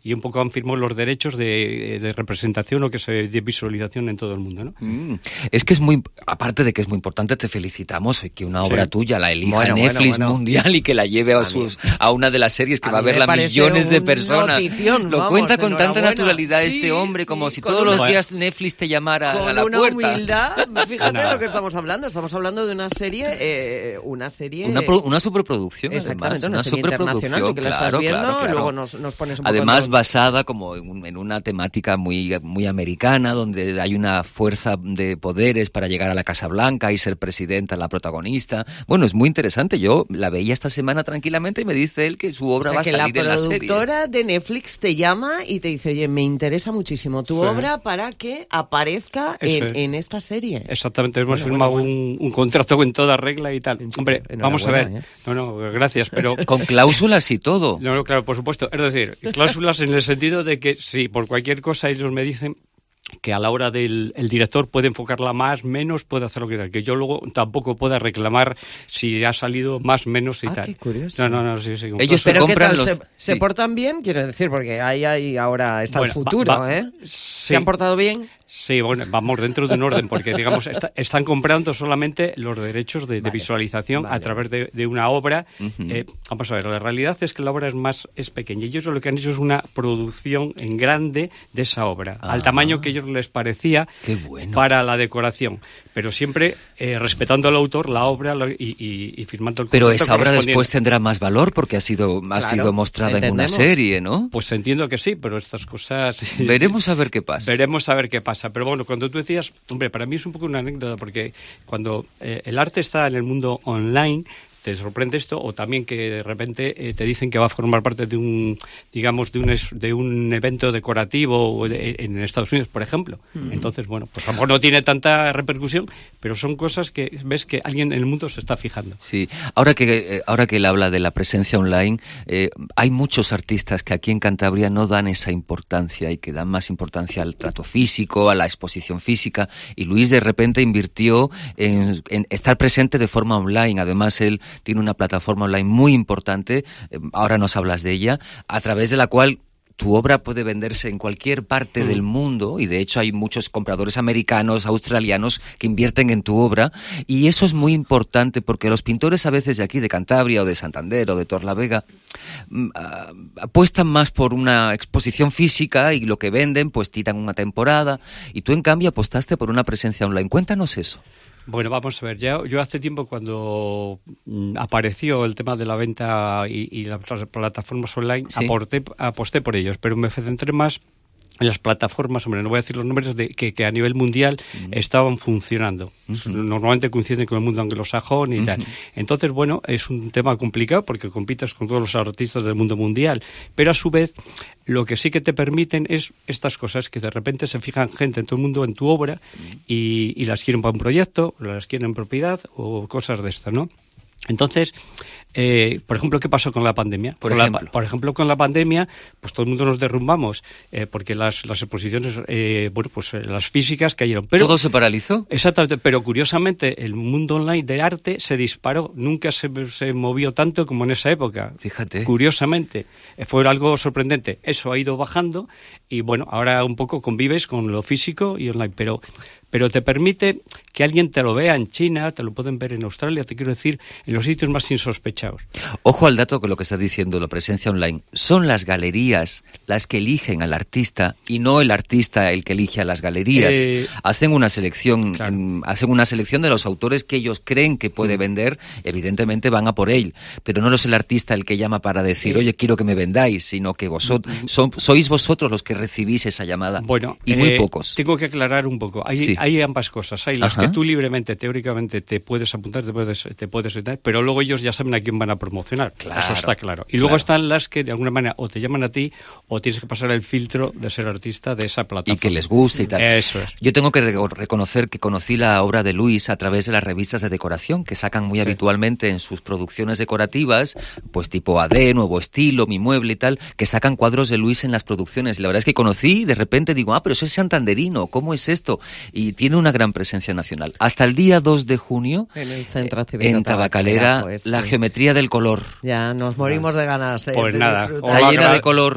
y un poco han firmado los derechos de, de representación o que se de visualización en todo el mundo, ¿no? Mm. Es que es muy, aparte de que es muy importante, te felicitamos que una obra sí. tuya la elija bueno, Netflix bueno, bueno. mundial y que la lleve a, a, sus, a una de las series que a va a verla millones de personas. Notición, Lo vamos, cuenta con tanta naturalidad sí, este hombre, sí, como si todos los una, días Netflix te llamara con a la una puerta. Humildad, fíjate lo que estamos hablando. Estamos hablando de una serie, eh, una serie, una, pro, una superproducción, exactamente, además, una, una serie internacional que, que claro, la estás viendo, claro, claro. luego nos, nos pones un poco además en basada como en, en una temática muy muy americana, donde hay una fuerza de poderes para llegar a la Casa Blanca y ser presidenta la protagonista. Bueno, es muy interesante. Yo la veía esta semana tranquilamente y me dice él que su obra o sea, va a salir que en la serie. La productora de Netflix te llama y te dice, oye, me interesa muchísimo tu sí. obra para que aparezca en, en esta serie. Exactamente, hemos bueno, firmado bueno, bueno. Un, un contrato en toda regla y tal. Sí, Hombre, vamos a ver. ¿eh? No, no, gracias, pero... Con cláusulas y todo. No, no, claro, por supuesto. Es decir, cláusulas en el sentido de que si por cualquier cosa ellos me dicen que a la hora del el director puede enfocarla más, menos, puede hacer lo que quiera, que yo luego tampoco pueda reclamar si ha salido más, menos y ah, tal. Qué curioso. No, no, no, sí, sí. Ellos te compran los... ¿Se, ¿Se sí. portan bien? Quiero decir, porque ahí, ahí ahora está bueno, el futuro, va, va, ¿eh? Sí. ¿Se han portado bien? Sí, bueno, vamos dentro de un orden, porque digamos está, están comprando solamente los derechos de, de vale, visualización vale. a través de, de una obra. Uh-huh. eh, vamos a ver, la realidad es que la obra es más es pequeña. Ellos lo que han hecho es una producción en grande de esa obra, ah, al tamaño que a ellos les parecía qué bueno. para la decoración, pero siempre eh, respetando al autor, la obra lo, y, y, y firmando el Pero esa obra después tendrá más valor porque ha sido, ha claro, sido mostrada ¿entendemos? En una serie, ¿no? Pues entiendo que sí, pero estas cosas... Veremos a ver qué pasa. Veremos a ver qué pasa. Pero bueno, cuando tú decías, hombre, para mí es un poco una anécdota, porque cuando eh, el arte está en el mundo online, te sorprende esto, o también que de repente eh, te dicen que va a formar parte de un, digamos, de un, es, de un evento decorativo de, en Estados Unidos, por ejemplo. Mm. Entonces, bueno, pues a lo mejor no tiene tanta repercusión, pero son cosas que ves que alguien en el mundo se está fijando. Sí, ahora que, eh, ahora que él habla de la presencia online, eh, hay muchos artistas que aquí en Cantabria no dan esa importancia y que dan más importancia al trato físico, a la exposición física, y Luis de repente invirtió en, en estar presente de forma online. Además, él tiene una plataforma online muy importante, eh, ahora nos hablas de ella, a través de la cual tu obra puede venderse en cualquier parte mm. del mundo, y de hecho hay muchos compradores americanos, australianos, que invierten en tu obra, y eso es muy importante porque los pintores a veces de aquí, de Cantabria o de Santander o de Torlavega, uh, apuestan más por una exposición física y lo que venden pues tiran una temporada, y tú en cambio apostaste por una presencia online. Cuéntanos eso. Bueno, vamos a ver, ya, yo hace tiempo cuando mm, apareció el tema de la venta y, y las plataformas online, ¿sí? aporté, aposté por ellos, pero me centré más en las plataformas, hombre, no voy a decir los nombres, de que, que a nivel mundial uh-huh. estaban funcionando. Uh-huh. Normalmente coinciden con el mundo anglosajón y uh-huh. tal. Entonces, bueno, es un tema complicado porque compites con todos los artistas del mundo mundial, pero a su vez lo que sí que te permiten es estas cosas, que de repente se fijan gente en todo el mundo en tu obra uh-huh. y, y las quieren para un proyecto, las quieren en propiedad o cosas de estas, ¿no? Entonces, eh, por ejemplo, ¿qué pasó con la pandemia? Por con ejemplo. La, por ejemplo, con la pandemia, pues todo el mundo nos derrumbamos eh, porque las, las exposiciones, eh, bueno, pues eh, las físicas cayeron. Pero, ¿todo se paralizó? Exactamente, pero curiosamente el mundo online de arte se disparó. Nunca se, se movió tanto como en esa época. Fíjate. Curiosamente, eh, fue algo sorprendente. Eso ha ido bajando y, bueno, ahora un poco convives con lo físico y online, pero... pero te permite que alguien te lo vea en China, te lo pueden ver en Australia, te quiero decir, en los sitios más insospechados. Ojo al dato que lo que estás diciendo, la presencia online. Son las galerías las que eligen al artista y no el artista el que elige a las galerías. Eh, hacen una selección, claro. en, hacen una selección de los autores que ellos creen que puede mm. vender, evidentemente van a por él, pero no es el artista el que llama para decir, eh. oye, quiero que me vendáis, sino que vosotros son, sois vosotros los que recibís esa llamada. Bueno, y muy eh, pocos. Tengo que aclarar un poco. Hay, sí. hay ambas cosas. Hay las Ajá. que tú libremente, teóricamente, te puedes apuntar, te puedes, te puedes entrar, pero luego ellos ya saben a quién van a promocionar. Claro, eso está claro. Y claro. luego están las que de alguna manera o te llaman a ti o tienes que pasar el filtro de ser artista de esa plataforma. Y que les guste y tal. Eso es. Yo tengo que reconocer que conocí la obra de Luis a través de las revistas de decoración que sacan muy sí. habitualmente en sus producciones decorativas, pues tipo A D, Nuevo Estilo, Mi Mueble y tal, que sacan cuadros de Luis en las producciones. Y la verdad es que conocí y de repente digo, ah, pero eso es santanderino, ¿cómo es esto? Y tiene una gran presencia nacional. Hasta el día dos de junio, en el Centro Cívico en Tabacalera, pues, la sí. geometría del color. Ya nos morimos de ganas de, pues de nada, disfrutar. Está llena de color.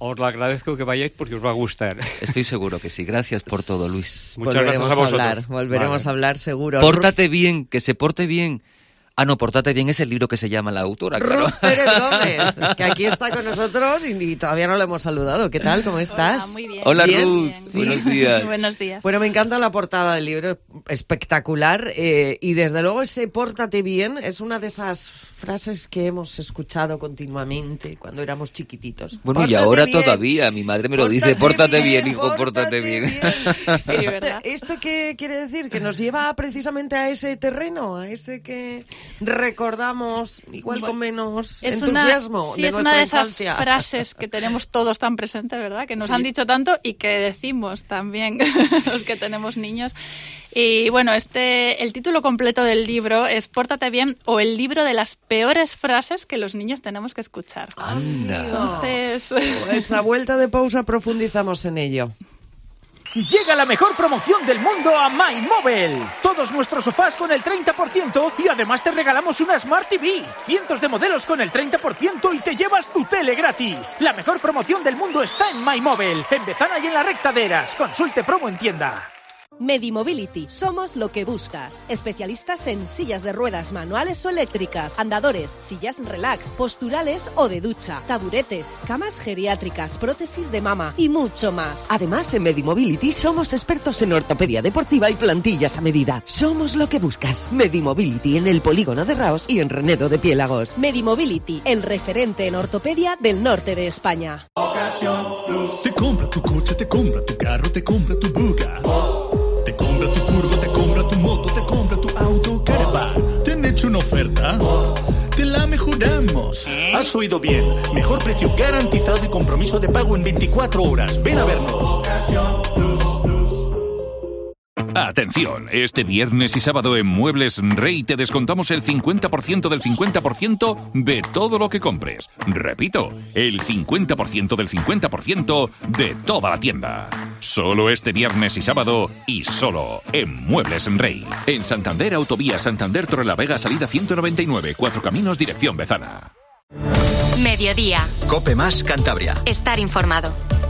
Os lo agradezco que vayáis porque os va a gustar. Estoy seguro que sí. Gracias por todo, Luis. Muchas volveremos gracias a vosotros. A hablar, volveremos Vale. a hablar seguro. Pórtate bien, que se porte bien. Ah, no, Pórtate bien es el libro que se llama La autora, claro. Ruth Pérez Gómez, que aquí está con nosotros y, y todavía no lo hemos saludado. ¿Qué tal? ¿Cómo estás? Hola, muy bien. Hola, ¿Bien? Ruth. Bien. Sí. Buenos días. Buenos días. Bueno, me encanta la portada del libro, espectacular. Eh, y desde luego ese pórtate bien es una de esas frases que hemos escuchado continuamente cuando éramos chiquititos. Bueno, y Pórtate ahora bien. todavía, mi madre me lo dice, pórtate bien, hijo, pórtate bien. Sí, ¿Esto, ¿verdad? ¿Esto qué quiere decir? Que nos lleva precisamente a ese terreno, a ese que recordamos igual con menos Es entusiasmo una, sí, de es nuestra una de esas infancia. frases que tenemos todos tan presentes, ¿verdad? Que nos Sí. han dicho tanto y que decimos también los que tenemos niños. Y bueno, este el título completo del libro es Pórtate bien, o el libro de las peores frases que los niños tenemos que escuchar. Anda. Entonces, Pues a vuelta de pausa profundizamos en ello. Llega la mejor promoción del mundo a MyMobile. Todos nuestros sofás con el treinta por ciento y además te regalamos una Smart T V. Cientos de modelos con el treinta por ciento y te llevas tu tele gratis. La mejor promoción del mundo está en MyMobile, en Bezana y en la Recta de Eras. Consulte promo en tienda. Medimobility. Somos lo que buscas. Especialistas en sillas de ruedas manuales o eléctricas, andadores, sillas relax, posturales o de ducha, taburetes, camas geriátricas, prótesis de mama y mucho más. Además, en Medimobility somos expertos en ortopedia deportiva y plantillas a medida. Somos lo que buscas. Medimobility en el Polígono de Raos y en Renedo de Piélagos. Medimobility, el referente en ortopedia del norte de España. Te compra tu coche, te compra tu carro, te compra tu buga. Te compra tu furgo, te compra tu moto, te compra tu auto, caravan. ¿Te han hecho una oferta? Te la mejoramos. Has oído bien. Mejor precio garantizado y compromiso de pago en veinticuatro horas. Ven a vernos. Atención, este viernes y sábado en Muebles Rey te descontamos el cincuenta por ciento del cincuenta por ciento de todo lo que compres. Repito, el cincuenta por ciento del cincuenta por ciento de toda la tienda. Solo este viernes y sábado y solo en Muebles Rey. En Santander, Autovía Santander Torrelavega, salida ciento noventa y nueve, Cuatro Caminos, dirección Bezana. Mediodía. Cope más Cantabria. Estar informado.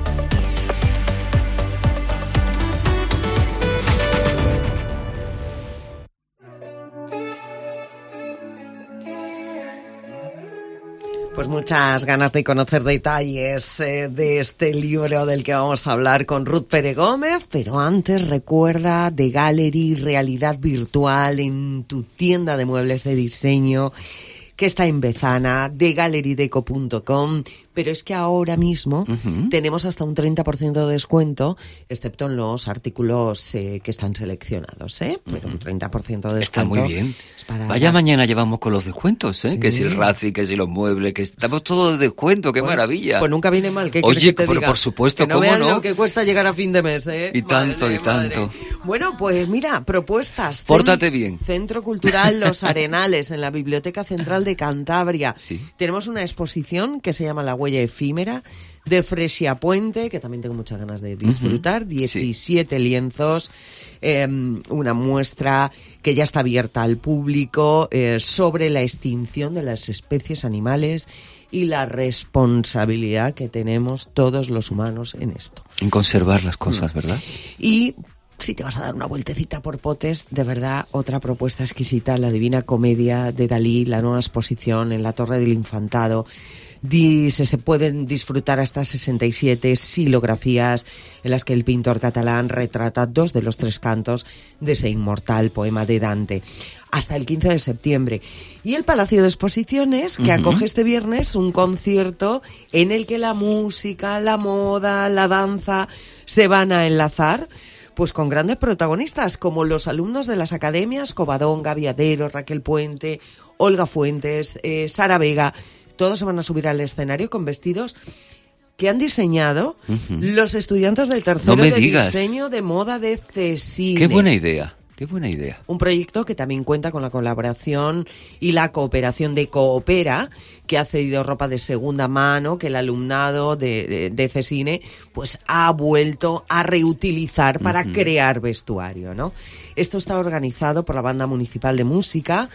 Pues muchas ganas de conocer detalles eh, de este libro del que vamos a hablar con Ruth Pérez Gómez, pero antes recuerda The Gallery, realidad virtual en tu tienda de muebles de diseño que está en Bezana, the gallery deco punto com, pero es que ahora mismo uh-huh. tenemos hasta un treinta por ciento de descuento, excepto en los artículos eh, que están seleccionados, ¿eh? Pero uh-huh. un treinta por ciento de descuento. Está muy bien. Para Vaya, la... mañana llevamos con los descuentos, ¿eh? Sí. Que si el Razi, que si los muebles, que estamos todos de descuento, qué bueno, maravilla. Pues nunca viene mal, ¿qué Oye, quieres que te pero diga? por supuesto, que no ¿cómo vean no? lo que cuesta llegar a fin de mes, ¿eh? Y tanto, madre, y tanto. Madre. Bueno, pues mira, propuestas. Pórtate bien. Centro Cultural Los Arenales, en la Biblioteca Central de Cantabria. Sí. Tenemos una exposición que se llama La Huella Efímera, de Fresia Puente, que también tengo muchas ganas de disfrutar, uh-huh. diecisiete sí. lienzos, eh, una muestra que ya está abierta al público eh, sobre la extinción de las especies animales y la responsabilidad que tenemos todos los humanos en esto. En conservar las cosas, mm. ¿verdad? Y si te vas a dar una vueltecita por Potes, de verdad, otra propuesta exquisita, la Divina Comedia de Dalí, la nueva exposición en la Torre del Infantado. Dice, se pueden disfrutar hasta sesenta y siete silografías en las que el pintor catalán retrata dos de los tres cantos de ese inmortal poema de Dante. Hasta el quince de septiembre. Y el Palacio de Exposiciones, que uh-huh. acoge este viernes un concierto en el que la música, la moda, la danza se van a enlazar, pues con grandes protagonistas como los alumnos de las academias Covadonga, Viadero, Raquel Puente, Olga Fuentes, eh, Sara Vega. Todos se van a subir al escenario con vestidos que han diseñado uh-huh. los estudiantes del tercero no me de digas. diseño de moda de Cecine. Qué buena idea. Qué buena idea. Un proyecto que también cuenta con la colaboración y la cooperación de Coopera, que ha cedido ropa de segunda mano que el alumnado de, de, de Cecine pues ha vuelto a reutilizar para uh-huh. crear vestuario, ¿no? Esto está organizado por la Banda Municipal de Música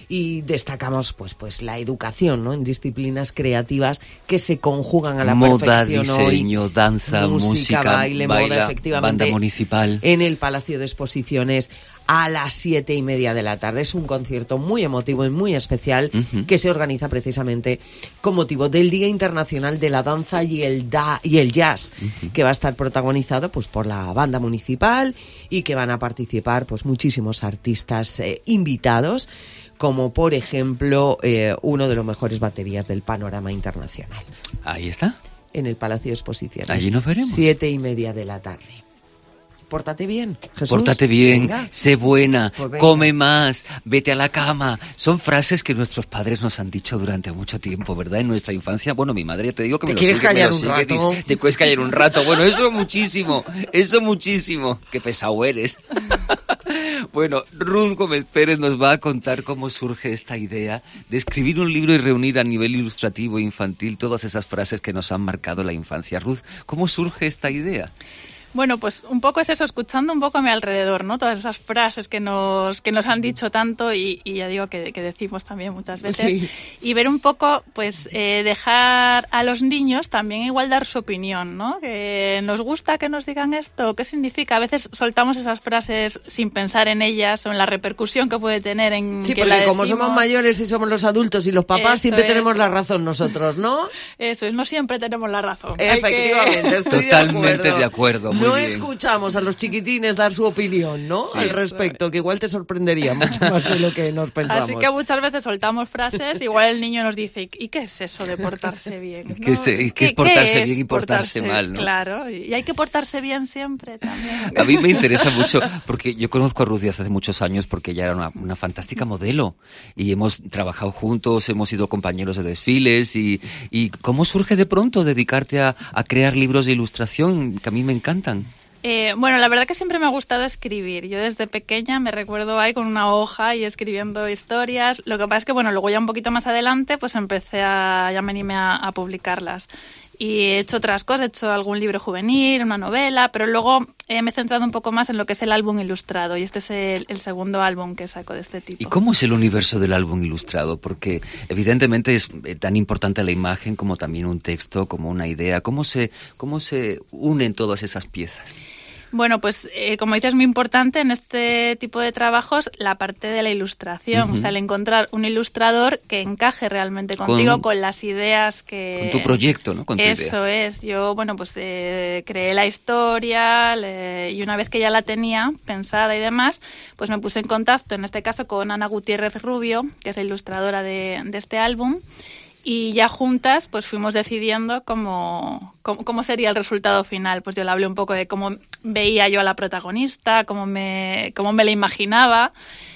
y destacamos pues pues la educación, ¿no? En disciplinas creativas que se conjugan a la moda, perfección diseño, hoy. danza, música, música baile, baila, moda, efectivamente. banda municipal. En el Palacio de Exposiciones a las siete y media de la tarde. Es un concierto muy emotivo y muy especial uh-huh. que se organiza precisamente con motivo del Día Internacional de la Danza y el da y el Jazz, uh-huh. que va a estar protagonizado pues por la banda municipal y que van a participar pues muchísimos artistas eh, invitados, como por ejemplo eh, uno de los mejores baterías del panorama internacional. Ahí está. En el Palacio de Exposiciones. Allí nos veremos. Siete y media de la tarde. Pórtate bien, Jesús. Pórtate bien, venga. Sé buena, pues come más, vete a la cama. Son frases que nuestros padres nos han dicho durante mucho tiempo, ¿verdad? En nuestra infancia. Bueno, mi madre, te digo que me lo sigue, ¿Te quieres callar me lo un sigue, rato? Dice, te puedes callar un rato. Bueno, eso muchísimo, eso muchísimo. Qué pesado eres. Bueno, Ruth Gómez Pérez nos va a contar cómo surge esta idea de escribir un libro y reunir a nivel ilustrativo e infantil todas esas frases que nos han marcado la infancia. Ruth, ¿cómo surge esta idea? Bueno, pues un poco es eso, escuchando un poco a mi alrededor, ¿no? Todas esas frases que nos que nos han dicho tanto y, y ya digo que, que decimos también muchas veces. Sí. Y ver un poco, pues, eh, dejar a los niños también igual dar su opinión, ¿no? Que nos gusta que nos digan esto, ¿qué significa? A veces soltamos esas frases sin pensar en ellas o en la repercusión que puede tener en Sí, que porque la como decimos. somos mayores y somos los adultos y los papás, Eso siempre es. tenemos la razón nosotros, ¿no? Eso es, no siempre tenemos la razón. Efectivamente, que... estoy Totalmente de acuerdo. de acuerdo. Muy no bien. escuchamos a los chiquitines dar su opinión, ¿no? Sí, al respecto, es. Que igual te sorprendería mucho más de lo que nos pensamos. Así que muchas veces soltamos frases, igual el niño nos dice, ¿y qué es eso de portarse bien? ¿No? ¿Qué, se, ¿Qué es portarse bien y portarse, portarse mal? ¿No? Claro, y hay que portarse bien siempre también. A mí me interesa mucho, porque yo conozco a Ruth desde hace muchos años, porque ella era una, una fantástica modelo, y hemos trabajado juntos, hemos sido compañeros de desfiles, y, y ¿cómo surge de pronto dedicarte a, a crear libros de ilustración que a mí me encantan? Eh, bueno, la verdad que siempre me ha gustado escribir. Yo desde pequeña me recuerdo ahí con una hoja y escribiendo historias. Lo que pasa es que, bueno, luego ya un poquito más adelante, pues empecé a, ya me animé a, a publicarlas. Y he hecho otras cosas, he hecho algún libro juvenil, una novela, pero luego eh, me he centrado un poco más en lo que es el álbum ilustrado. Y este es el, el segundo álbum que saco de este tipo. ¿Y cómo es el universo del álbum ilustrado? Porque evidentemente es tan importante la imagen como también un texto, como una idea. ¿Cómo se, cómo se unen todas esas piezas? Bueno, pues eh, como dices, es muy importante en este tipo de trabajos la parte de la ilustración, uh-huh. o sea, el encontrar un ilustrador que encaje realmente contigo, con, con las ideas que... Con tu proyecto, ¿no? Con tu Eso idea. es, yo, bueno, pues eh, creé la historia le, y una vez que ya la tenía pensada y demás, pues me puse en contacto, en este caso, con Ana Gutiérrez Rubio, que es la ilustradora de, de este álbum. Y ya juntas pues fuimos decidiendo cómo, cómo, cómo sería el resultado final. Pues yo le hablé un poco de cómo veía yo a la protagonista, cómo me, cómo me la imaginaba.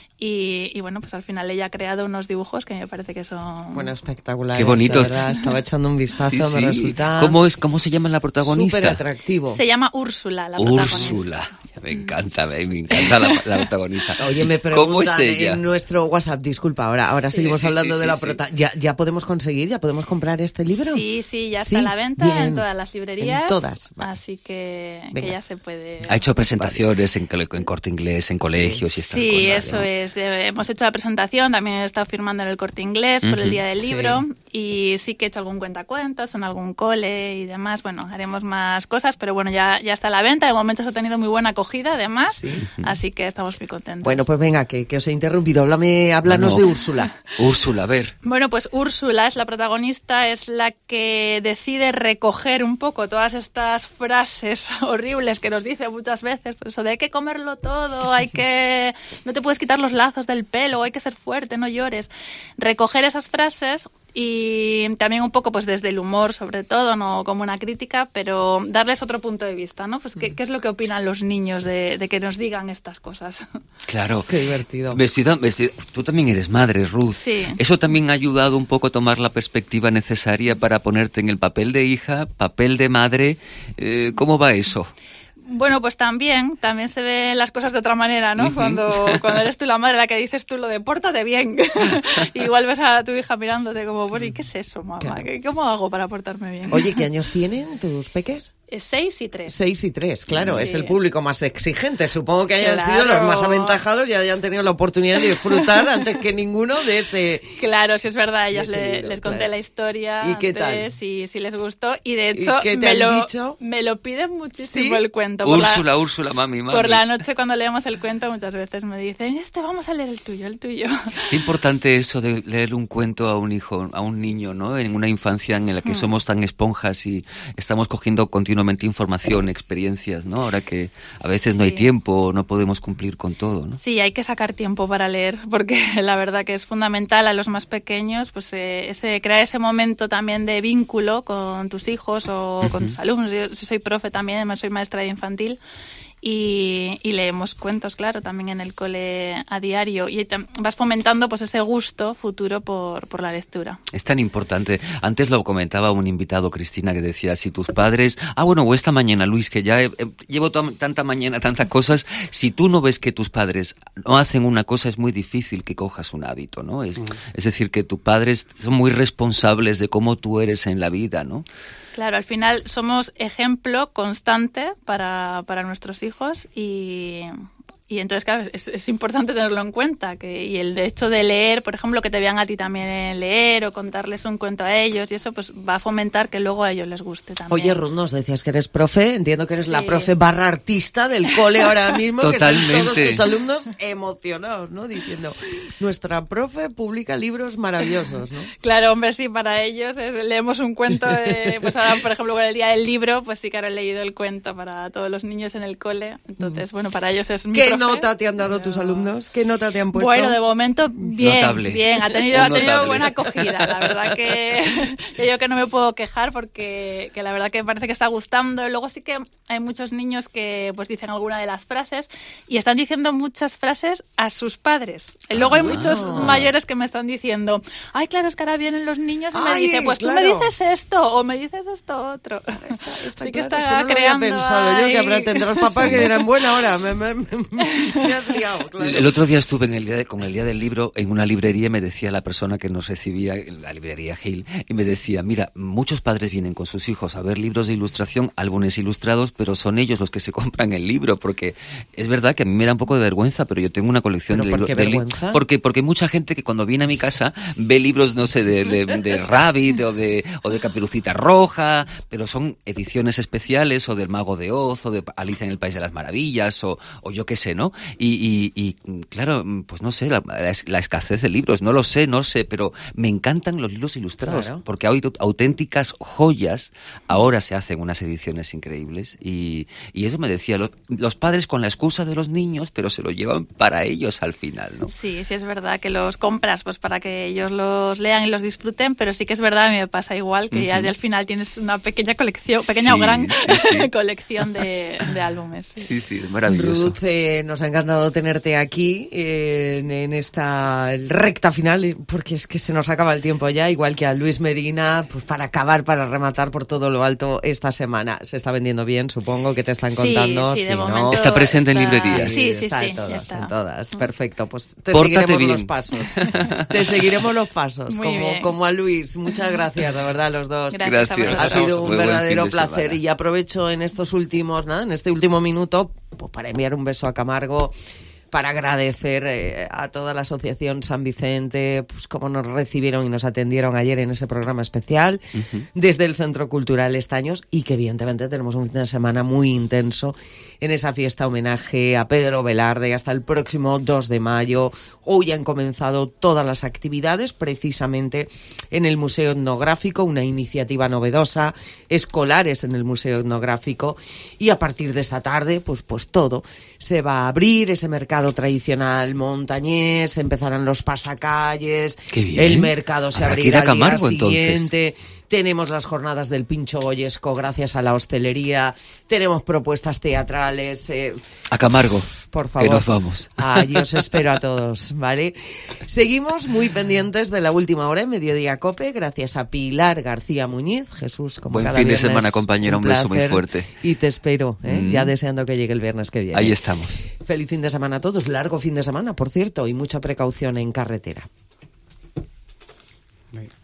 Y, y bueno, pues al final ella ha creado unos dibujos que me parece que son... Bueno, espectaculares. Qué bonitos. De verdad, estaba echando un vistazo, sí, me sí. resulta... ¿Cómo, es, ¿Cómo se llama la protagonista? Súper atractivo. Se llama Úrsula, la protagonista. Úrsula. Me encanta, me encanta la, la protagonista. Oye, me preguntan ¿Cómo es ella? En nuestro WhatsApp, disculpa, ahora, ahora sí, seguimos sí, hablando sí, de sí, la sí. prota... ¿Ya, ¿Ya podemos conseguir, ya podemos comprar este libro? Sí, sí, ya ¿Sí? está a la venta Bien. en todas las librerías. En todas. Vale. Así que, que ya se puede... Ha hecho presentaciones en, en Corte Inglés, en colegios sí. y estas sí, cosas. Sí, eso ¿no? es. Eh, hemos hecho la presentación, también he estado firmando en el Corte Inglés por uh-huh. el Día del Libro sí. y sí que he hecho algún cuentacuentos en algún cole y demás. Bueno, haremos más cosas, pero bueno, ya, ya está a la venta. De momento se ha tenido muy buena acogida, además, sí. así que estamos muy contentos. Bueno, pues venga, que, que os he interrumpido. Háblame, háblanos no, no. de Úrsula. Úrsula, a ver. Bueno, pues Úrsula es la protagonista, es la que decide recoger un poco todas estas frases horribles que nos dice muchas veces, pues eso de hay que comerlo todo, hay que... no te puedes quitar los lazos del pelo, hay que ser fuerte, no llores. Recoger esas frases y también un poco pues desde el humor sobre todo, no como una crítica, pero darles otro punto de vista, ¿no? Pues qué, qué es lo que opinan los niños de, de que nos digan estas cosas. Claro. Qué divertido. Vestida, vestida, tú también eres madre, Ruth. Sí. Eso también ha ayudado un poco a tomar la perspectiva necesaria para ponerte en el papel de hija, papel de madre. Eh, ¿Cómo va eso? Bueno, pues también, también se ven las cosas de otra manera, ¿no? Uh-huh. Cuando, cuando eres tú la madre la que dices tú lo de pórtate bien. Igual ves a tu hija mirándote como, bueno, ¿y qué es eso, mamá? Claro. ¿Cómo hago para portarme bien? Oye, ¿qué años tienen tus peques? Seis y tres. Seis y tres, claro, sí. Es el público más exigente. Supongo que hayan claro. sido los más aventajados y hayan tenido la oportunidad de disfrutar antes que ninguno de este. Claro, sí es verdad, ellas este le, libro, les conté claro. la historia. ¿Y qué tal? Antes, y sí les gustó. Y de hecho, ¿Y qué te me, han lo, dicho? me lo piden muchísimo ¿Sí? el cuento. Úrsula, la, Úrsula, mami, mami. Por la noche cuando leemos el cuento muchas veces me dicen, este vamos a leer el tuyo, el tuyo. Qué importante eso de leer un cuento a un hijo, a un niño, ¿no? En una infancia en la que hmm. somos tan esponjas y estamos cogiendo continuamente información, experiencias, ¿no? Ahora que a veces sí. no hay tiempo, no podemos cumplir con todo, ¿no? Sí, hay que sacar tiempo para leer, porque la verdad que es fundamental a los más pequeños, pues eh, ese, crear ese momento también de vínculo con tus hijos o uh-huh. con tus alumnos. Yo, yo soy profe también, además soy maestra de infantil. Y, y leemos cuentos, claro, también en el cole a diario. Y te, vas fomentando pues ese gusto futuro por, por la lectura. Es tan importante. Antes lo comentaba un invitado, Cristina, que decía, si tus padres... Ah, bueno, o esta mañana, Luis, que ya he, he, llevo to- tanta mañana, tantas cosas. Si tú no ves que tus padres no hacen una cosa, es muy difícil que cojas un hábito, ¿no? Es, mm. es decir, que tus padres son muy responsables de cómo tú eres en la vida, ¿no? Claro, al final somos ejemplo constante para, para nuestros hijos y, y entonces, claro, es, es importante tenerlo en cuenta. Que, y el hecho de leer, por ejemplo, que te vean a ti también leer o contarles un cuento a ellos y eso pues va a fomentar que luego a ellos les guste también. Oye, Ruth, nos decías que eres profe, entiendo que eres sí. la profe barra artista del cole ahora mismo. Totalmente. Que están todos tus alumnos emocionados, ¿no? Diciendo, nuestra profe publica libros maravillosos, ¿no? Claro, hombre, sí, para ellos es, leemos un cuento, de, pues ahora, por ejemplo, con el día del libro, pues sí que ahora he leído el cuento para todos los niños en el cole, entonces, bueno, para ellos es mi ¿Qué profe, nota te han dado pero... tus alumnos? ¿Qué nota te han puesto? Bueno, de momento, bien, notable. bien, ha tenido, ha tenido buena acogida, la verdad que yo que no me puedo quejar porque que la verdad que parece que está gustando. Luego sí que hay muchos niños que pues dicen alguna de las frases y están diciendo muchas frases a sus padres. Y luego hay muchos mayores que me están diciendo, ay, claro, es que ahora vienen los niños y me ay, dicen, pues claro. tú me dices esto o me dices esto otro. Está, está sí claro, que está esto no creando. Lo había pensado ahí... yo que habrá tendrás papás que dirán, bueno, ahora me, me, me, me has liado. Claro. El otro día estuve en el día de, con el día del libro en una librería y me decía la persona que nos recibía en la librería Gil y me decía, mira, muchos padres vienen con sus hijos a ver libros de ilustración, álbumes ilustrados, pero son ellos los que se compran el libro, porque es verdad que a mí me da un poco de vergüenza, pero yo tengo una colección ¿Pero de por libros. qué Li- vergüenza? porque porque mucha gente que cuando viene a mi casa ve libros, no sé, de, de, de Rabbit o de, o de Caperucita Roja, pero son ediciones especiales o del Mago de Oz o de Alicia en el País de las Maravillas o, o yo qué sé, ¿no? Y, y, y claro, pues no sé, la, la escasez de libros, no lo sé, no sé, pero me encantan los libros ilustrados, claro. Porque hay auténticas joyas, ahora se hacen unas ediciones increíbles y, y eso me decía, los, los padres con la excusa de los niños, pero se lo llevan para ellos al final, ¿no? Sí, sí es verdad que los compras pues para que ellos los lean y los disfruten, pero sí que es verdad, a mí me pasa igual, que uh-huh. ya al final tienes una pequeña colección, pequeña sí, o gran sí, sí. colección de, de álbumes. Sí, sí, sí, es maravilloso. Ruth, eh, nos ha encantado tenerte aquí eh, en, en esta recta final, porque es que se nos acaba el tiempo ya, igual que a Luis Medina, pues para acabar, para rematar por todo lo alto esta semana. Se está vendiendo bien, supongo que te están contando. Sí, sí, de sí, momento ¿no? Está presente está... en librerías. Sí, sí, está sí, en todas, está. en todas. Perfecto, pues te Pórtate seguiremos bien. los pasos. Te seguiremos los pasos, Muy como, bien. como a Luis. Muchas gracias, de verdad, los dos. Gracias, Gracias. a Ha sido un Muy buen verdadero fin de placer semana. y aprovecho en estos últimos, nada, en este último minuto, pues para enviar un beso a Camargo, para agradecer eh, a toda la asociación San Vicente, pues cómo nos recibieron y nos atendieron ayer en ese programa especial uh-huh. desde el Centro Cultural Estaños y que evidentemente tenemos un fin de semana muy intenso en esa fiesta homenaje a Pedro Velarde hasta el próximo dos de mayo. Hoy han comenzado todas las actividades precisamente en el Museo Etnográfico, una iniciativa novedosa, escolares en el Museo Etnográfico y a partir de esta tarde pues, pues todo se va a abrir, ese mercado tradicional montañés, empezarán los pasacalles, Qué bien. el mercado se Habrá abrirá que ir a al día Camargo, siguiente. entonces. tenemos las jornadas del Pincho Goyesco gracias a la hostelería, tenemos propuestas teatrales. Eh, a Camargo, por favor, que nos vamos. Allí os espero a todos, ¿vale? Seguimos muy pendientes de la última hora en Mediodía Cope, gracias a Pilar García Muñiz. Jesús, como Buen cada fin de viernes, semana, compañero, un, un beso muy fuerte. Y te espero, ¿eh? Mm. ya deseando que llegue el viernes que viene. Ahí estamos. Feliz fin de semana a todos, largo fin de semana, por cierto, y mucha precaución en carretera. Bien.